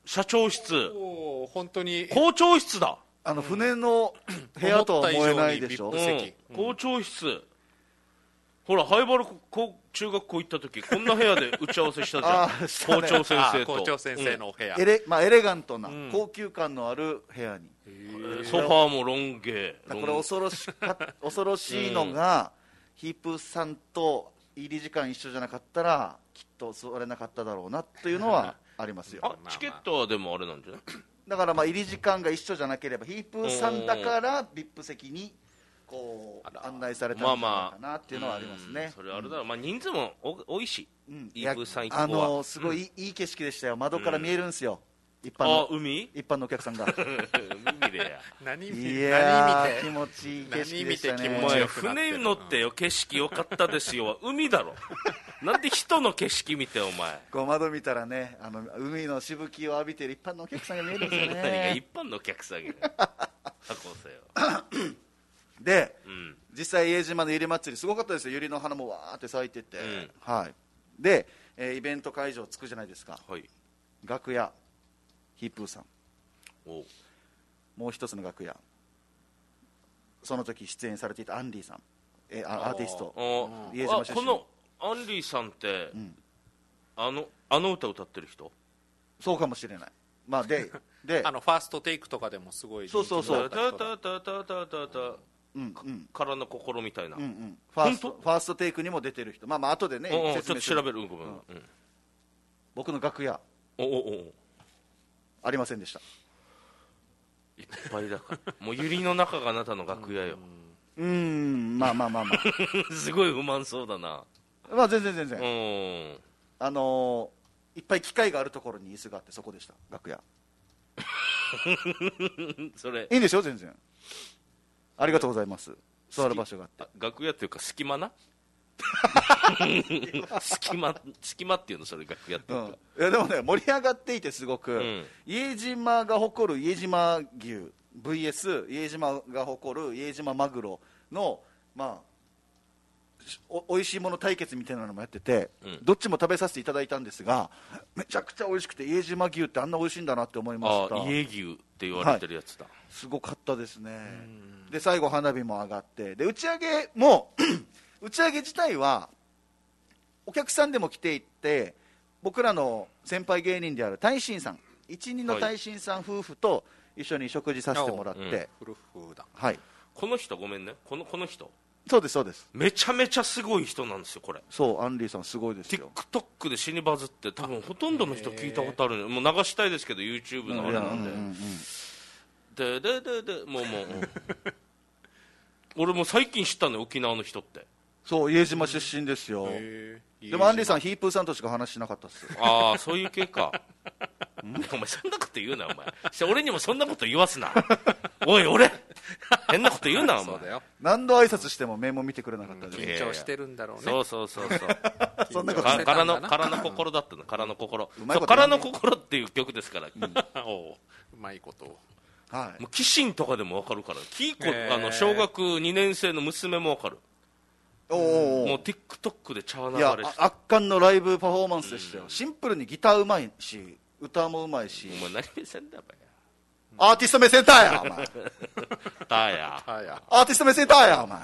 社長室、 本当に校長室だ。 船の部屋とは思えないでしょ。 校長室、ほら灰原中学校行った時こんな部屋で打ち合わせしたじゃん校長先生と校長先生のお部屋、 エレガントな、高級感のある部屋に、 ソファーもロン毛。 これ恐ろしいのが、ヒープさんと入り時間一緒じゃなかったらきっと座れなかっただろうなというのはありますよ。 チケットはでもあれなんじゃない？ だから入り時間が一緒じゃなければ、ヒープさんだからVIP席にこう案内されたんじゃないかなっていうのはありますね。 それあれだろう、人数も多いし、ヒープさん一行はすごいいい景色でしたよ。窓から見えるんですよ、一般のお客さんが海でや何見いやて気持ちいい景色でしたね。 お前船に乗ってよ、景色良かったですよは海だろなんで人の景色見てお前こう窓見たらね、海のしぶきを浴びてる一般のお客さんが見えるんですよね何が一般のお客さんが箱せよで、実際家島のゆり祭りすごかったですよ。ゆりの花もわーって咲いてて、はい、で、イベント会場着くじゃないですか、 はい、 楽屋ヒープーさん、もう一つの楽屋、その時出演されていたアンディさん、アーティスト、家島出身。 このアンディさんって、あの歌歌ってる人？ そうかもしれない。でファーストテイクとかでもすごい、 そうタタタタタタタからの心みたいな、 ファーストテイクにも出てる人、後でねちょっと調べる、ごめん、 僕の楽屋ありませんでした。 いっぱいだからもうゆりの中があなたの楽屋よ。すごい不満そうだな。 全然いっぱい機械があるところに椅子があって、そこでした、楽屋それいいんでしょ、全然ありがとうございます。座る場所があって、 楽屋っていうか隙間な隙間っていうの、それ楽屋っていうか、 いやでもね、盛り上がっていて、すごく、家島が誇る家島牛 VS 家島が誇る家島マグロのおいしいもの対決みたいなのもやってて、どっちも食べさせていただいたんですが、めちゃくちゃ美味しくて、家島牛ってあんな美味しいんだなって思いました。 家牛って言われてるやつだ、 すごかったですね。で最後花火も上がって、で打ち上げも打ち上げ自体はお客さんでも来ていて、僕らの先輩芸人である大臣さん、一人の大臣さん夫婦と一緒に食事させてもらって、 この人ごめんね、この人そうですそうです、 めちゃめちゃすごい人なんですよこれ。 そう、アンリーさんすごいですよ。 TikTok で死にバズって、多分ほとんどの人聞いたことある、もう流したいですけど YouTube のあれなんで、もう俺も最近知ったのよ、沖縄の人って。 そう、家島出身ですよ。でもアンリーさんヒープーさんとしか話しなかったっすよ。 ああ、そういう系かお前そんなこと言うな、お前俺にもそんなこと言わすなおい俺変なこと言うな、お前何度挨拶しても目も見てくれなかったで、 緊張してるんだろうね。 そうそんなこと空の心だったの、空の心、空の心っていう曲ですから、うまいことを、 もう鬼神とかでも分かるから、小学2年生の娘も分かる。もう TikTok で茶流れして、 圧巻のライブパフォーマンスでしたよ。シンプルにギターうまいし、歌もうまいし。 お前何目線だよ、 アーティスト目線だやお前アーティスト目線だやお前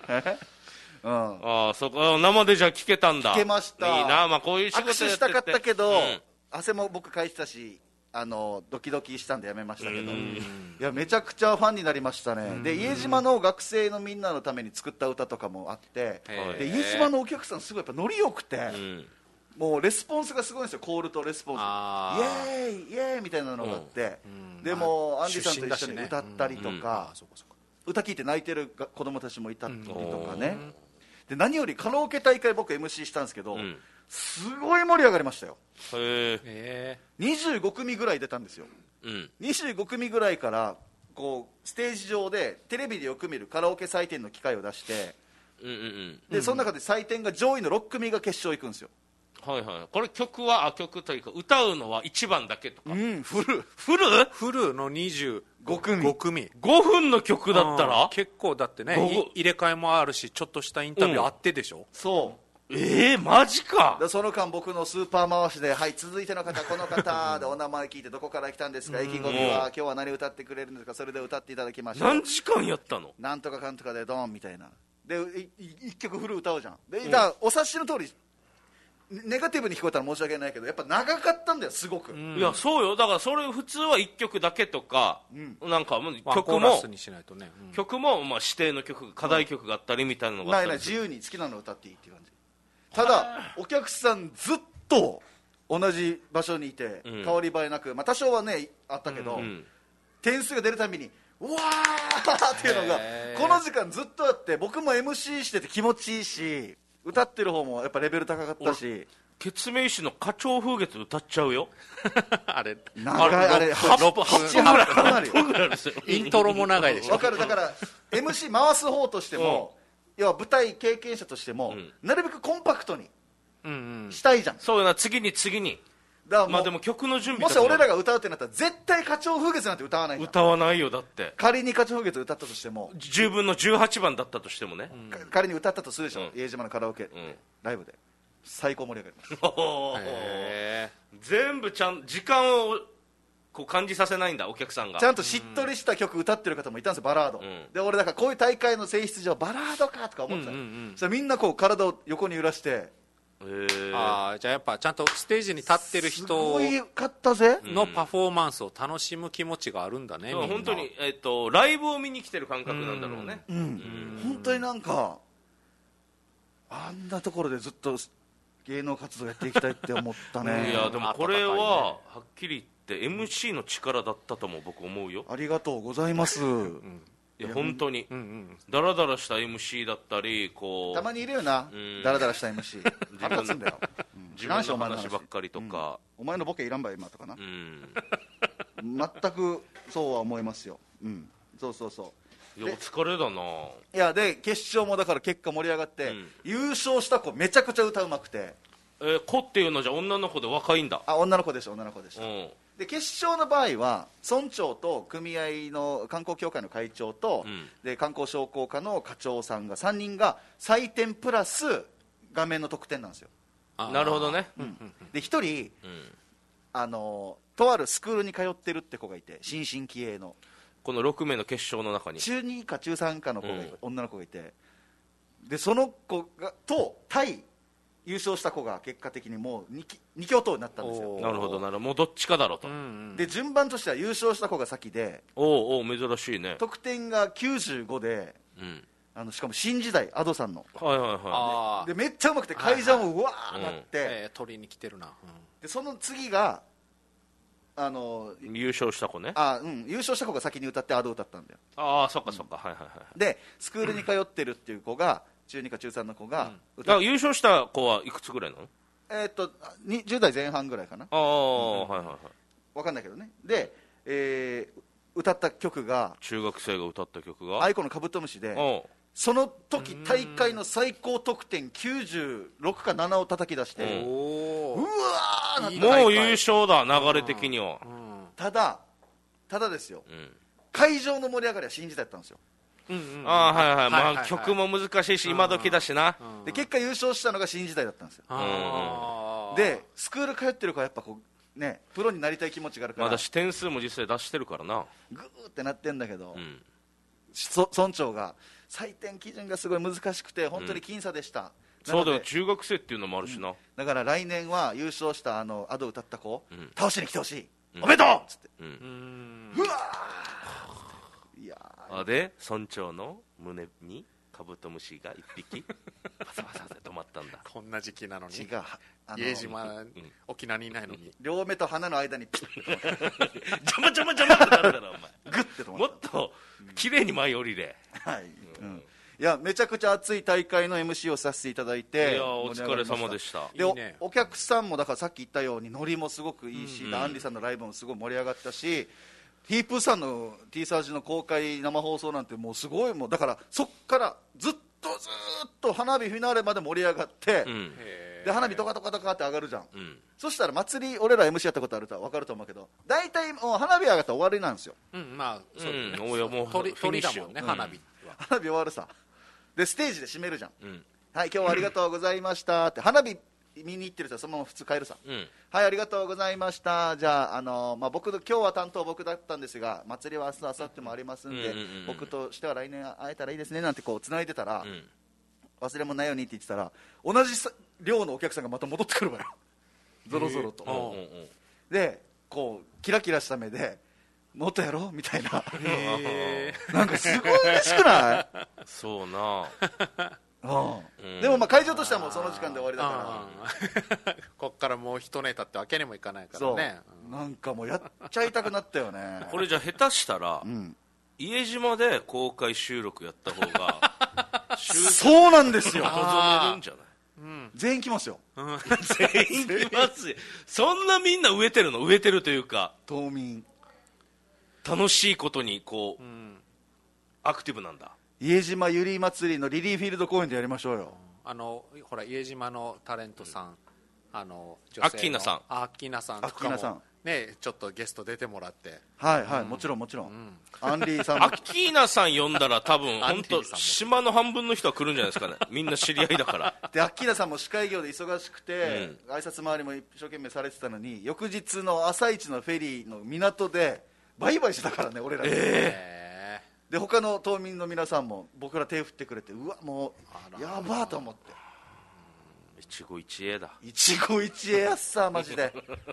ああ、そこ生でじゃあ聞けたんだ。 聞けました。 いいな、こういう仕事やってて握手したかったけど、汗も僕かいてたし、ドキドキしたんでやめましたけど、いやめちゃくちゃファンになりましたね。で家島の学生のみんなのために作った歌とかもあって、で家島のお客さんすごいやっぱノリよくて、もうレスポンスがすごいんですよ。コールとレスポンス、イエーイイエーイみたいなのがあって、でもアンディさんと一緒に歌ったりとか、歌聞いて泣いてる子供たちもいたりとかね。で何よりカラオケ大会僕 MC したんですけど、すごい盛り上がりましたよ。25組ぐらい出たんですよ、25組ぐらいからこうステージ上でテレビでよく見るカラオケ採点の機会を出して、でその中で採点が上位の6組が決勝行くんですよ。 これ曲というか歌うのは1番だけとか、 フルの25組 5分の曲だったら結構だってね、入れ替えもあるし、ちょっとしたインタビューあってでしょ。 そうマジか。 でその間僕のスーパー回しで、はい、続いての方この方でお名前聞いて、どこから来たんですか、意気込みは、今日は何歌ってくれるんですか、それで歌っていただきました。 何時間やったの？ なんとかかんとかでドンみたいな。で一曲フル歌うじゃん。でだからお察しの通りネガティブに聞こえたら申し訳ないけど、やっぱ長かったんだよすごく。 いやそうよ、だからそれ普通は1曲だけとか、なんかもうワンコ曲もーラスにしないとね、 曲もまあ指定の曲、課題曲があったりみたいなのがあないったりする。 ない自由に好きなの歌っていいっていう感じ。ただお客さんずっと同じ場所にいて、変わり映えなく、まあ、多少はねあったけど、点数が出るたびにうわーっていうのがこの時間ずっとあって、僕も MC してて気持ちいいし、歌ってる方もやっぱレベル高かったし、 ケツメイシの花鳥風月歌っちゃうよ。 あれ長いあれ 8分 8分ぐらいですよ。 イントロも長いでしょ。 わかる。だから MC 回す方としても、要は舞台経験者としても、なるべくコンパクトにしたいじゃん。 そうよな、次にだからまあでも曲の準備もし俺らが歌うってなったら絶対花鳥風月なんて歌わないじゃん。 歌わないよ。だって仮に花鳥風月歌ったとしても、 10分の18番だったとしてもね、 仮に歌ったとするでしょ、家島のカラオケ、ライブで最高盛り上がります全部ちゃん時間をこう感じさせないんだ、お客さんが。 ちゃんとしっとりした曲歌ってる方もいたんですよ、バラード、で俺だからこういう大会の性質上バラードかとか思ってた、そしたらみんなこう体を横に揺らして、 あじゃあやっぱちゃんとステージに立ってるす人ごいかったぜ、 のパフォーマンスを楽しむ気持ちがあるんだね、みんな本当に、ライブを見に来てる感覚なんだろうね。 本当になんかあんなところでずっと芸能活動やっていきたいって思ったねいやでもこれははっきり言って MC の力だったとも僕思うよ。 ありがとうございます、 いや本当にダラダラした MC だったり、こうたまにいるよな、ダラダラした MC 腹立つんだよ、 自分の話ばっかりとか、 お前のボケいらんば今とかな、全くそうは思いますよ、そうそうそう。 いやお疲れだな。 いやで決勝もだから結果盛り上がって、優勝した子めちゃくちゃ歌うまくて、 子っていうのはじゃあ女の子で若いんだ。 あ女の子でした、女の子でした、で決勝の場合は村長と組合の観光協会の会長と、で観光商工課の課長さんが3人が採点プラス画面の得点なんですよ。 なるほどね、 で1人、とあるスクールに通ってるって子がいて、新進気鋭のこの6名の決勝の中に中2か中3かの子が、女の子がいて、でその子がと対優勝した子が結果的にもう 2強闘になったんですよ。 なるほどなるほど、もうどっちかだろうと、 で順番としては優勝した子が先で、 おう珍しいね。 得点が95で、しかも新時代 Ado さんの、でめっちゃうまくて会場もうわーなって、 取りに来てるな、 でその次が優勝した子ね。 優勝した子が先に歌ってAdo歌ったんだよ。 ああそっかそっか、はいはいはい。 でスクールに通ってるっていう子が中2か中3の子が優勝した子はいくつぐらいなの ？10代前半ぐらいかな。 はいはいはい。 分かんないけどね。で、歌った曲が中学生が歌った曲が愛子のカブトムシで、その時大会の最高得点96か7を叩き出して、うわーなって、 もう優勝だ、流れ的には。 ただですよ、会場の盛り上がりは新時代だったんですよ。 はいはい、まあ曲も難しいし今時だしな。 で結果優勝したのが新時代だったんですよ。でスクール通ってる子はやっぱこうね、プロになりたい気持ちがあるから、 まだし点数も実際出してるからな、 グーってなってんだけど、村長が採点基準がすごい難しくて本当に僅差でした、 そうだよ、中学生っていうのもあるしな、 だから来年は優勝したAdo歌った子、倒しに来てほしい、おめでとうっつって、うわー、いやーで村長の胸にカブトムシが1匹パサパサで止まったんだ。 こんな時期なのに違う、 家島、沖縄にいないのに両目と鼻の間にピッ邪魔ってなるからお前グッて止まった。 もっと綺麗に前降りれ。 はい、いやめちゃくちゃ熱い大会の MC をさせていただいて、 いやお疲れ様でした。 でお客さんもだからさっき言ったようにノリもすごくいいし、アンリさんのライブもすごい盛り上がったし、ヒープーさんの T サージの公開生放送なんてもうすごい、もうだからそっからずっと花火フィナーレまで盛り上がって、で花火ドカドカドカって上がるじゃん、そしたら祭り、俺ら MC やったことあると分かると思うけど、大体もう花火上がったら終わりなんですよ。 まあそうですね、 もう鳥だもんね、花火は花火終わるさ、でステージで締めるじゃん、 はい、今日はありがとうございましたって花火見に行ってる人はそのまま普通帰るさ、はい、ありがとうございました。じゃあ、僕今日は担当僕だったんですが、祭りは明日明後日もありますんで、僕としては来年会えたらいいですねなんてこう繋いでたら、忘れ物ないようにって言ってたら、同じ量のお客さんがまた戻ってくるわよぞろぞろと、でこうキラキラした目でもっとやろうみたいななんかすごい嬉しくない？ そうなでもまあ会場としてはもうその時間で終わりだからこっからもう一ネタってわけにもいかないからね。 なんかもうやっちゃいたくなったよねこれじゃあ下手したら、家島で公開収録やった方がそうなんですよ望めるんじゃない？ 全員来ますよ、 全員来ますよそんなみんな植えてるというか島民楽しいことにこう、アクティブなんだ。 家島ゆり祭りのリリーフィールド公園でやりましょうよ。 ほら家島のタレントさん、 アッキーナさんアッキーナさんとかもね、ちょっとゲスト出てもらって、 はいはい、もちろん、アンリーさんアッキーナさん呼んだら多分本当島の半分の人は来るんじゃないですかねみんな知り合いだからでアッキーナさんも司会業で忙しくて、挨拶回りも一生懸命されてたのに、翌日の朝一のフェリーの港でバイバイしてたからね俺らに、で他の島民の皆さんも僕ら手振ってくれて、うわもうやばーと思って、 一期一会だ。 一期一会やっさマジで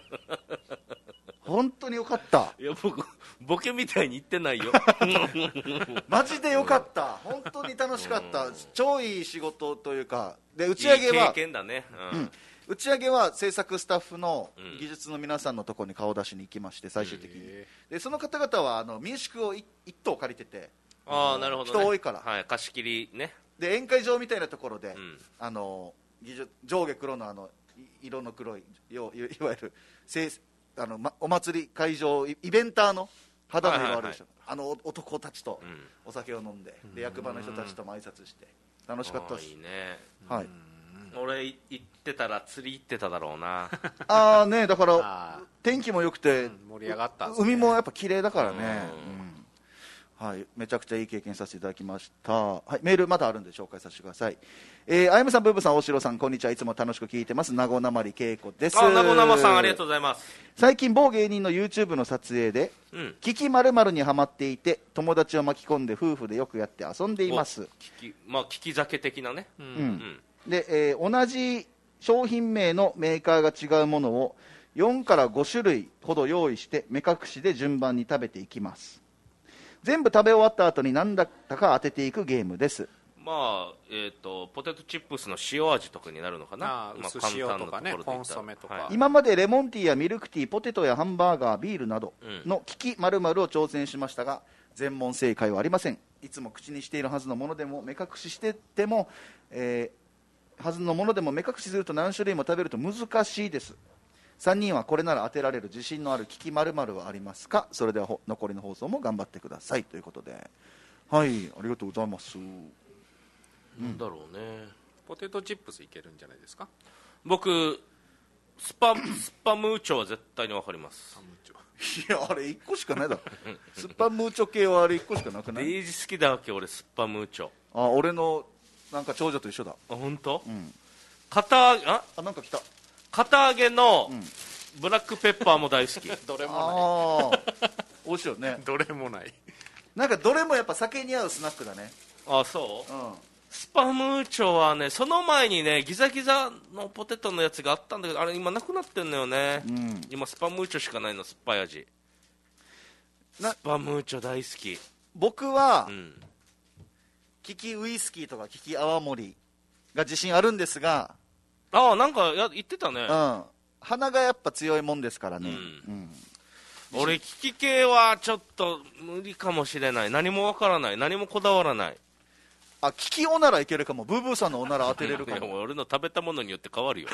本当によかった。 いや僕ボケみたいに言ってないよマジでよかった、本当に楽しかった、超いい仕事というかで、打ち上げはいい経験だね、 打ち上げは制作スタッフの技術の皆さんのところに顔出しに行きまして、最終的に、でその方々は民宿を一棟借りてて、 なるほどね、 人多いから、 はい、貸し切りね、 で宴会場みたいなところで、上下黒の色の黒いいわゆるお祭り会場イベンターの肌の色あるでしょ、男たちとお酒を飲んで、で役場の人たちとも挨拶して楽しかったです。 いいね、 はい、 俺行ってたら釣り行ってただろうなね、だから天気も良くて、 盛り上がったんですね、 海もやっぱ綺麗だからね、はい、めちゃくちゃいい経験させていただきました、はい、メールまだあるんで紹介させてください。あやむさん、ブーブさん、大城さん、こんにちは。いつも楽しく聞いてます。名護なまりけいこです。 名護なまさん、ありがとうございます。 最近某芸人の YouTube の撮影で、キキ〇〇にハマっていて、友達を巻き込んで夫婦でよくやって遊んでいます。 聞き酒的なね、 で、同じ商品名のメーカーが違うものを4から5種類ほど用意して目隠しで順番に食べていきます。全部食べ終わった後に何だったか当てていくゲームです。 ポテトチップスの塩味とかになるのかな、 薄塩とかね、コンソメとか、 今までレモンティーやミルクティー、ポテトやハンバーガー、ビールなどのキキ〇〇を挑戦しましたが、全問正解はありません。いつも口にしているはずのものでも目隠ししてても、はずのものでも目隠しすると何種類も食べると難しいです。3人はこれなら当てられる自信のあるキキ〇〇はありますか？それでは残りの放送も頑張ってくださいということで、はい、ありがとうございます。 なんだろうね、 ポテトチップスいけるんじゃないですか。 僕スパムーチョは絶対に分かります。 いや、あれ1個しかないだろスパムーチョ系はあれ1個しかなくない？ デイジ好きだわけ俺、スパムーチョ。 俺のなんか長女と一緒だ。 本当？ なんか来た。 堅揚げのブラックペッパーも大好きどれもない美味しいよね。 どれもない、 なんかどれもやっぱ酒に合うスナックだね。 そう、スパムーチョはね、その前にねギザギザのポテトのやつがあったんだけど、あれ今なくなってんのよね、今スパムーチョしかないの、酸っぱい味。スパムーチョ大好き。 僕は、キキウイスキーとかキキ泡盛が自信あるんですが、 なんか言ってたね、 鼻がやっぱ強いもんですからね、 俺キキ系はちょっと無理かもしれない。何もわからない、何もこだわらない。 キキおならいけるかも。ブーブーさんのおなら当てれるかも。 俺の食べたものによって変わるよ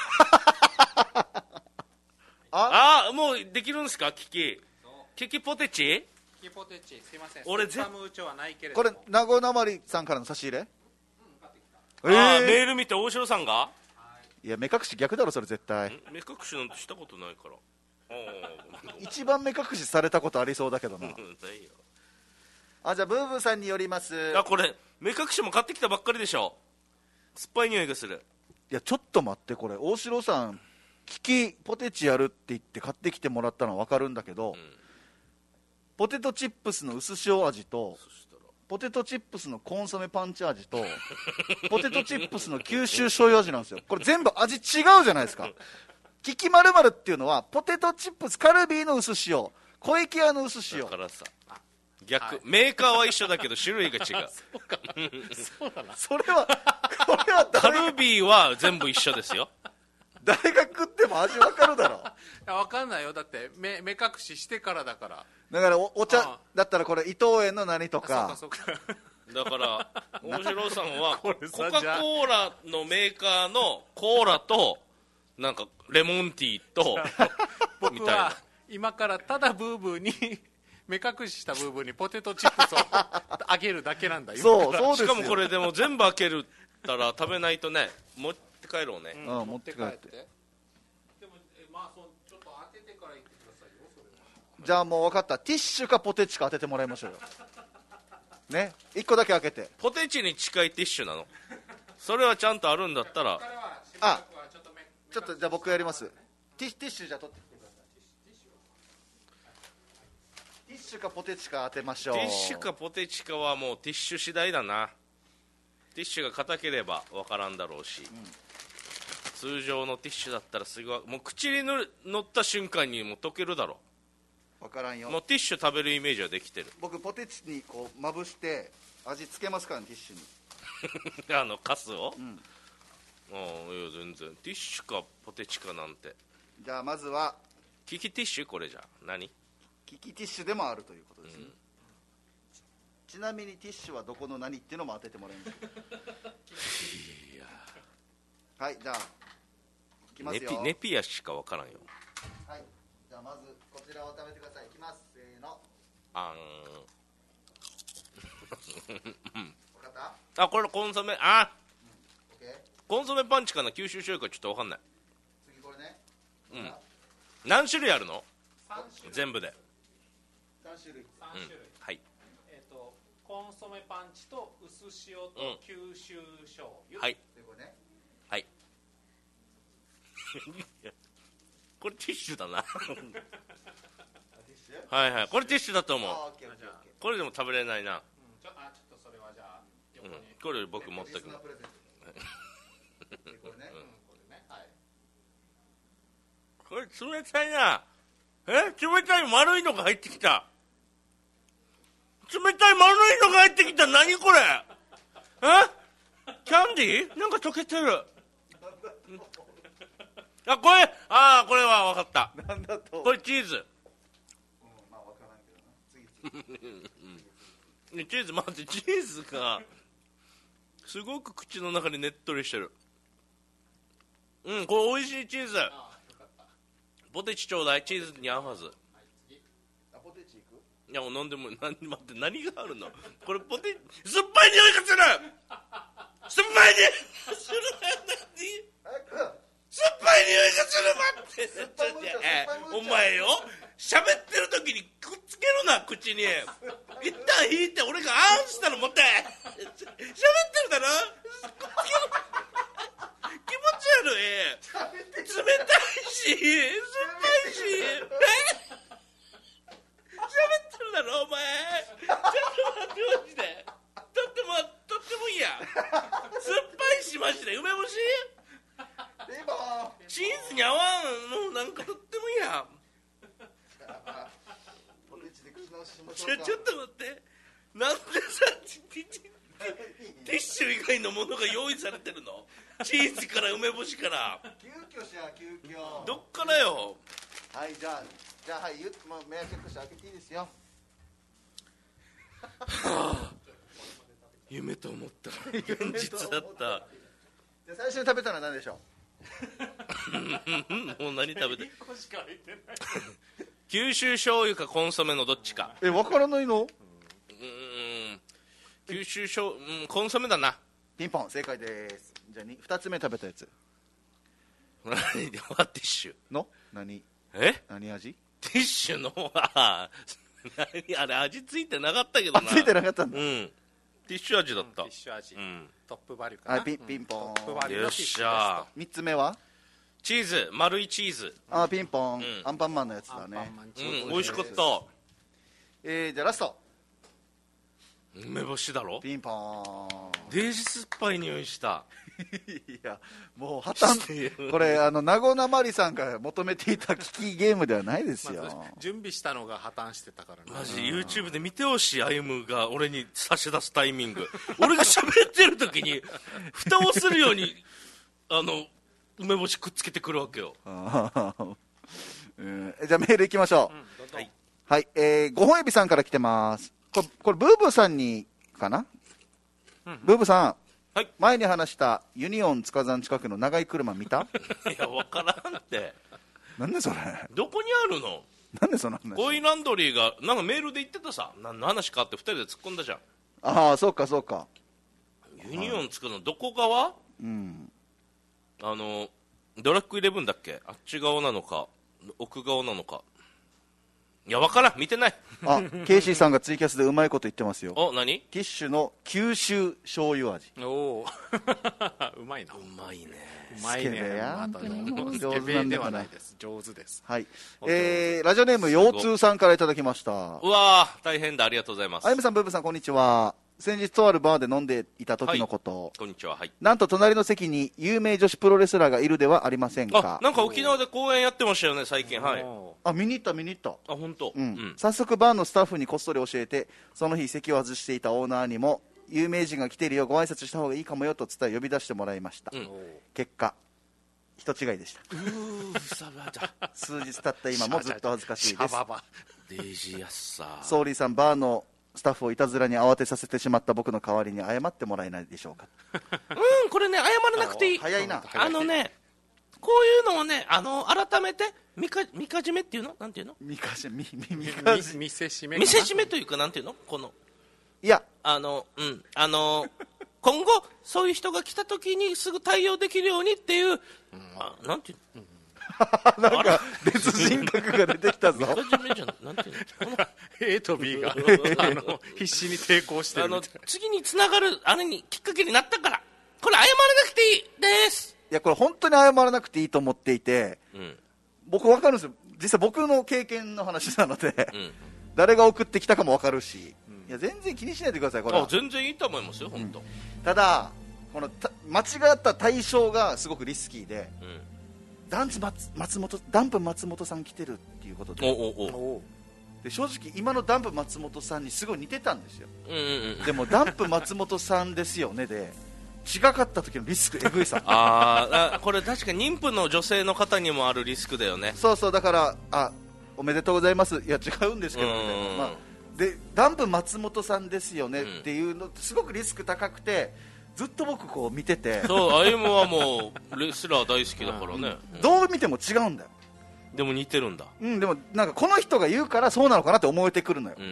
もうできるんですか？キキポテチ、 キキポテチ、すいません、 俺スパムーチョはないけれども。 これ名護なまりさんからの差し入れ、 メール見て大城さんが、 いや目隠し逆だろそれ絶対。 目隠しなんてしたことないから一番目隠しされたことありそうだけどなないよ。 じゃあブーブーさんによります。 これ目隠しも買ってきたばっかりでしょ。 酸っぱい匂いがする。 いやちょっと待って、これ大城さんキキポテチやるって言って買ってきてもらったのは分かるんだけど、ポテトチップスの薄塩味とポテトチップスのコンソメパンチ味とポテトチップスの九州醤油味なんですよ。これ全部味違うじゃないですか。キキ〇〇っていうのはポテトチップスカルビーの薄塩、小池屋の薄塩だからさ、逆、メーカーは一緒だけど種類が違う。 そうかそうだな。 それはこれはカルビーは全部一緒ですよ。 誰が食っても味分かるだろ。 いや分かんないよ、だって目隠ししてからだから。 だからお茶ああだったらこれ伊藤園の何とか、 そうかだから大城さんはコこれさカ・コーラのメーカーのコーラとなんかレモンティーとみ僕たいな。 は今からただブーブーに目隠ししたブーブーにポテトチップスをあげるだけなんだ。 そうそうですよ。 しかもこれでも全部開けるたら食べないとね、持って帰ろうね。 うん、持って帰って。 でもまあちょっと当ててから言ってくださいよ、それは。 じゃあもう分かった、ティッシュかポテチか当ててもらいましょうよね。1個だけ開けて。 ポテチに近いティッシュなの？それはちゃんとあるんだったら。 あ、ちょっとじゃあ僕やります。ティッシュじゃあ取ってきてください。ティッシュかポテチか当てましょう。 ティッシュかポテチかはもうティッシュ次第だな。ティッシュが硬ければ分からんだろうし、通常のティッシュだったらすぐもう口に乗った瞬間にもう溶けるだろ分からんよ。 もうティッシュ食べるイメージはできてる。 僕ポテチにこうまぶして味つけますからね、ティッシュに。 カスを、 んああいや全然ティッシュかポテチかなんて。 じゃあまずはキキティッシュ、これじゃ何？ キキティッシュでもあるということですね、ちなみにティッシュはどこの何っていうのも当ててもらいますはい、じゃあいきますよ。 ネピアしか分からんよ。 はい、じゃあまずこちらを食べてください。いきます、せーの。 あ分かった？ あこれコンソメ、 オッケー。 コンソメパンチかな、九州醤油かちょっと分かんない。 次これね。 何種類あるの？全部で。 3種類。 3種類、 はい。 コンソメパンチと薄塩と九州醤油、 はいでこれね。 はい。これティッシュだな。 ティッシュ？ はいはい、これティッシュだと思う。 あ、オッケーオッケーオッケこれでも食べれないな。 ちょっとそれはじゃあ横に、 これ僕持っー。 てくリスナープレゼントでこれね。 これね、はい。 これ冷たいな。冷たい丸いのが入ってきた。冷たい丸いのが入ってきた。何これ？キャンディー？なんか溶けてる。あ、これは分かった。 なんだと。 これチーズ。 まあ分からんけどな。次。 チーズ、待って、チーズがすごく口の中にねっとりしてる。これ美味しいチーズ。ポテチちょうだい。チーズに合うはず。 あ、ポテチいく？ いやもう飲んでも待って何があるの？これポテチ酸っぱい匂いがする。酸っぱい匂いがする。 早く。 酸っぱい匂いがする。待って酸っぱいもんじゃお前よ、喋ってる時にくっつけるな口に。一旦引いて俺があんしたの持って喋ってるだろ。くっつける。気持ち悪い。冷たいし酸っぱいし喋ってるだろお前。ちょっと待ってマジで。とってもいいや。酸っぱいしマジで。梅干しチーズに合わんのなんかとってもいいや。 ポテチで口直ししましょうか。 ちょっと待って、なんでさティッシュ以外のものが用意されてるの？チーズから梅干しから急遽しや急遽。 どっからよ。 はい、じゃあはい、もう目開けて開けていいですよ。 夢と思ったら現実だった。 じゃあ最初に食べたのは何でしょう？ もう何食べて？ 1個しか入ってない。 九州醤油かコンソメのどっちか。 分からないの？ 九州醤コンソメだな。 ピンポン、正解です。じゃあ2つ目食べたやつ何ではティッシュの何味？ ティッシュの何あれ味ついてなかったけどな。 ついてなかったんだ。 ティティッシュ味だったティッシュ味、 うん、 トップバリューかな。 ピンポン。 トップバリューのよっティッシュしゃ 3つ目はチーズ丸いチーズ、 ピンポン、 んアンパンマンのやつアンパだねンマンチーズ、 美味しかった。 じゃあラスト梅干しだろ。 ピンポンデージ酸っぱい匂いした。 いやもう破綻これ名古屋マリさんが求めていた危機ゲームではないですよ、 まず準備したのが破綻してたからね。 マジ YouTube で見てほしい。歩夢が俺に差し出すタイミング俺が喋ってる時に蓋をするように梅干しくっつけてくるわけよ。 じゃあメールいきましょう、 はい、 はい、5本指さんから来てます。これブーブーさんにかな、ブーブーさん、 はい、 前に話したユニオン塚山近くの長い車見たいや分からんってなんでそれどこにあるの。 なんでそんな話。 コインランドリーがなんかメールで言ってたさ、何の話かって2人で突っ込んだじゃん。 ああそうかそうか。 ユニオン作るのどこ側。 うんドラッグイレブンだっけ、あっち側なのか奥側なのか、いや分からん、見てない。 ケイシーさんがツイキャスでうまいこと言ってますよ。 何ティッシュの九州醤油味。 おおうまいな。 うまいね。 うまいね。 スケベやまたね上手スケベではないです。上手です。 はい、ラジオネーム腰痛さんからいただきました。 うわー大変だ、ありがとうございます。 あゆむさんブーブーさんこんにちは。先日とあるバーで飲んでいた時のこと、 はい、こんにちは。はい、 なんと隣の席に有名女子プロレスラーがいるではありませんか。 なんか沖縄で公演やってましたよね最近。はい、 見に行った本当、 早速バーのスタッフにこっそり教えて、その日席を外していたオーナーにも有名人が来ているよ、ご挨拶した方がいいかもよと伝え呼び出してもらいました、結果人違いでした。数日経った今もずっと恥ずかしいです。 デイジーやっさソーリーさん、バーのスタッフをいたずらに慌てさせてしまった僕の代わりに謝ってもらえないでしょうか。 これね謝らなくていい。 早いな。 こういうのをね改めてみかじめっていうのなんていうの、 見せしめ見せしめというかなんていうの、このいや今後そういう人が来た時にすぐ対応できるようにっていう、なんていうのなんか別人格が出てきたぞ。 なんていうの A と B が必死に抵抗してるみたいな。 次につながるあれにきっかけになったから、これ謝らなくていいです。 いやこれ本当に謝らなくていいと思っていて、僕分かるんですよ。実際僕の経験の話なので、誰が送ってきたかも分かるし、いや全然気にしないでください。これは全然いいと思いますよ本当、 ただこの間違った対象がすごくリスキーで、ダンプ松本さん来てるっていうことで、正直今のダンプ松本さんにすごい似てたんですよ、でもダンプ松本さんですよねで違かった時のリスクえぐいさこれ確か妊婦の女性の方にもあるリスクだよね。 そうだからおめでとうございます、いや違うんですけどね、でダンプ松本さんですよねっていうのすごくリスク高くて、ずっと僕こう見てて、 そう歩夢はもうレスラー大好きだからね、 どう見ても違うんだよ。 でも似てるんだ。 でもなんかこの人が言うからそうなのかなって思えてくるのよ、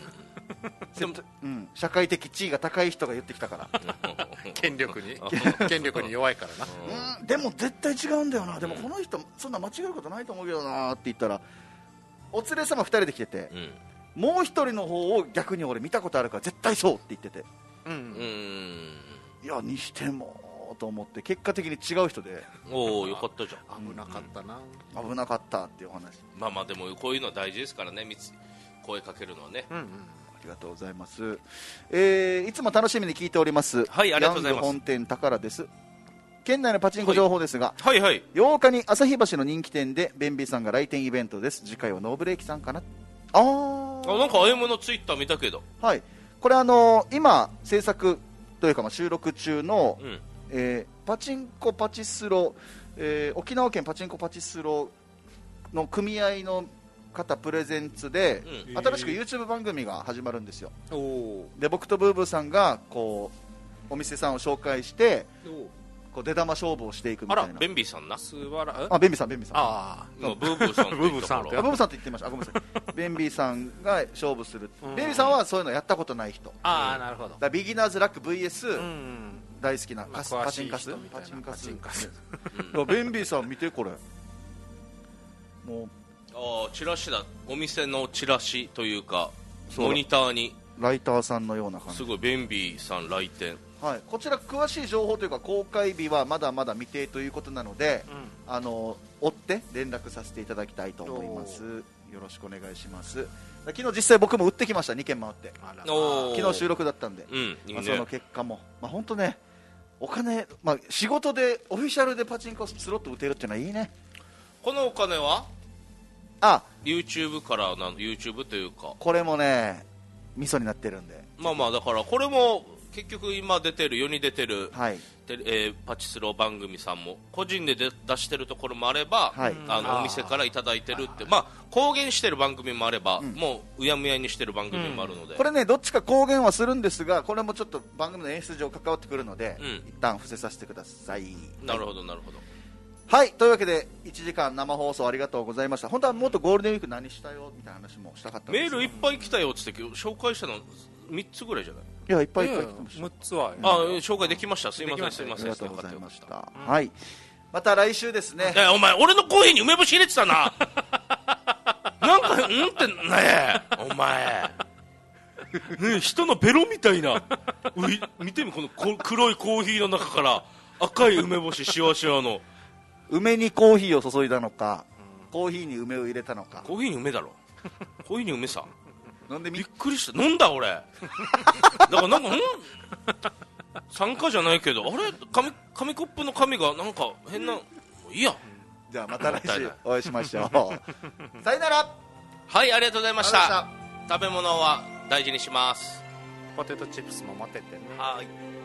社会的地位が高い人が言ってきたから権力に弱いからな、 でも絶対違うんだよな、でもこの人そんな間違えることないと思うけどなって言ったら、お連れ様2人で来てて、もう1人の方を逆に俺見たことあるから絶対そうって言ってて、いやにしてもと思って結果的に違う人で、 よかったじゃん。 危なかったな、 危なかったっていうお話。 でもこういうのは大事ですからね、声かけるのはね。 ありがとうございます、いつも楽しみに聞いております、 はい、ありがとうございます。 ヤング本店宝です。県内のパチンコ情報ですが、8日に旭橋の人気店でベンビーさんが来店イベントです。次回はノーブレーキさんかな。 なんか歩夢のツイッター見たけど、 はい、これ今制作というか収録中の、パチンコパチスロ、沖縄県パチンコパチスロの組合の方プレゼンツで、新しく YouTube 番組が始まるんですよ。で僕とブーブーさんがこうお店さんを紹介してこう出玉勝負をしていくみたいな。 ベンビーさんな。 ベンビーさんブーブーさんブーブーさんって言ってました。ごめんなさいベンビーさんが勝負する。ベンビーさんはそういうのやったことない人。 なるほど。 だビギナーズラック VS、大好きなパチンカス。ベンビーさん見てこれ。もうチラシだ。お店のチラシというかモニターにライターさんのような感じ。 すごいベンビーさん来店。 はい、こちら詳しい情報というか公開日はまだまだ未定ということなので、追って連絡させていただきたいと思います。よろしくお願いします。昨日実際僕も売ってきました。2軒回って。昨日収録だったんで、 いいね。 その結果も、本当ね、お金、仕事でオフィシャルでパチンコスロット打てるっていうのはいいね。 このお金はYouTube からYouTube というか、 これもねミソになってるんで、 だからこれも結局今世に出てる、 はいパチスロ番組さんも個人で出してるところもあれば、 はいお店からいただいてるって、公言してる番組もあれば、もううやむやにしてる番組もあるので、 これねどっちか公言はするんですが、これもちょっと番組の演出上関わってくるので、一旦伏せさせてください。 なるほどなるほど。 はい、というわけで1時間生放送ありがとうございました。本当はもっとゴールデンウィーク何したよみたいな話もしたかったんですメールいっぱい来たよって言って紹介したの3つぐらいじゃない？ いやいっぱい来てました。 6つは紹介できました。すいませんすいません。 ありがとうございました。はい、また来週ですね。 お前俺のコーヒーに梅干し入れてたな。なんかってねお前ね人のベロみたいな見てみ、この黒いコーヒーの中から赤い梅干ししわしわの梅にコーヒーを注いだのか、コーヒーに梅を入れたのか。 コーヒーに梅だろ。コーヒーに梅さ。 なんでびっくりした。飲んだ俺。だからなんか酸化じゃないけど、あれ紙コップの紙がなんか変な。いいや。 じゃあまた来週お会いしましょう。さよなら。 はい、ありがとうございました。食べ物は大事にします。 ポテトチップスも持ってってね。 はい。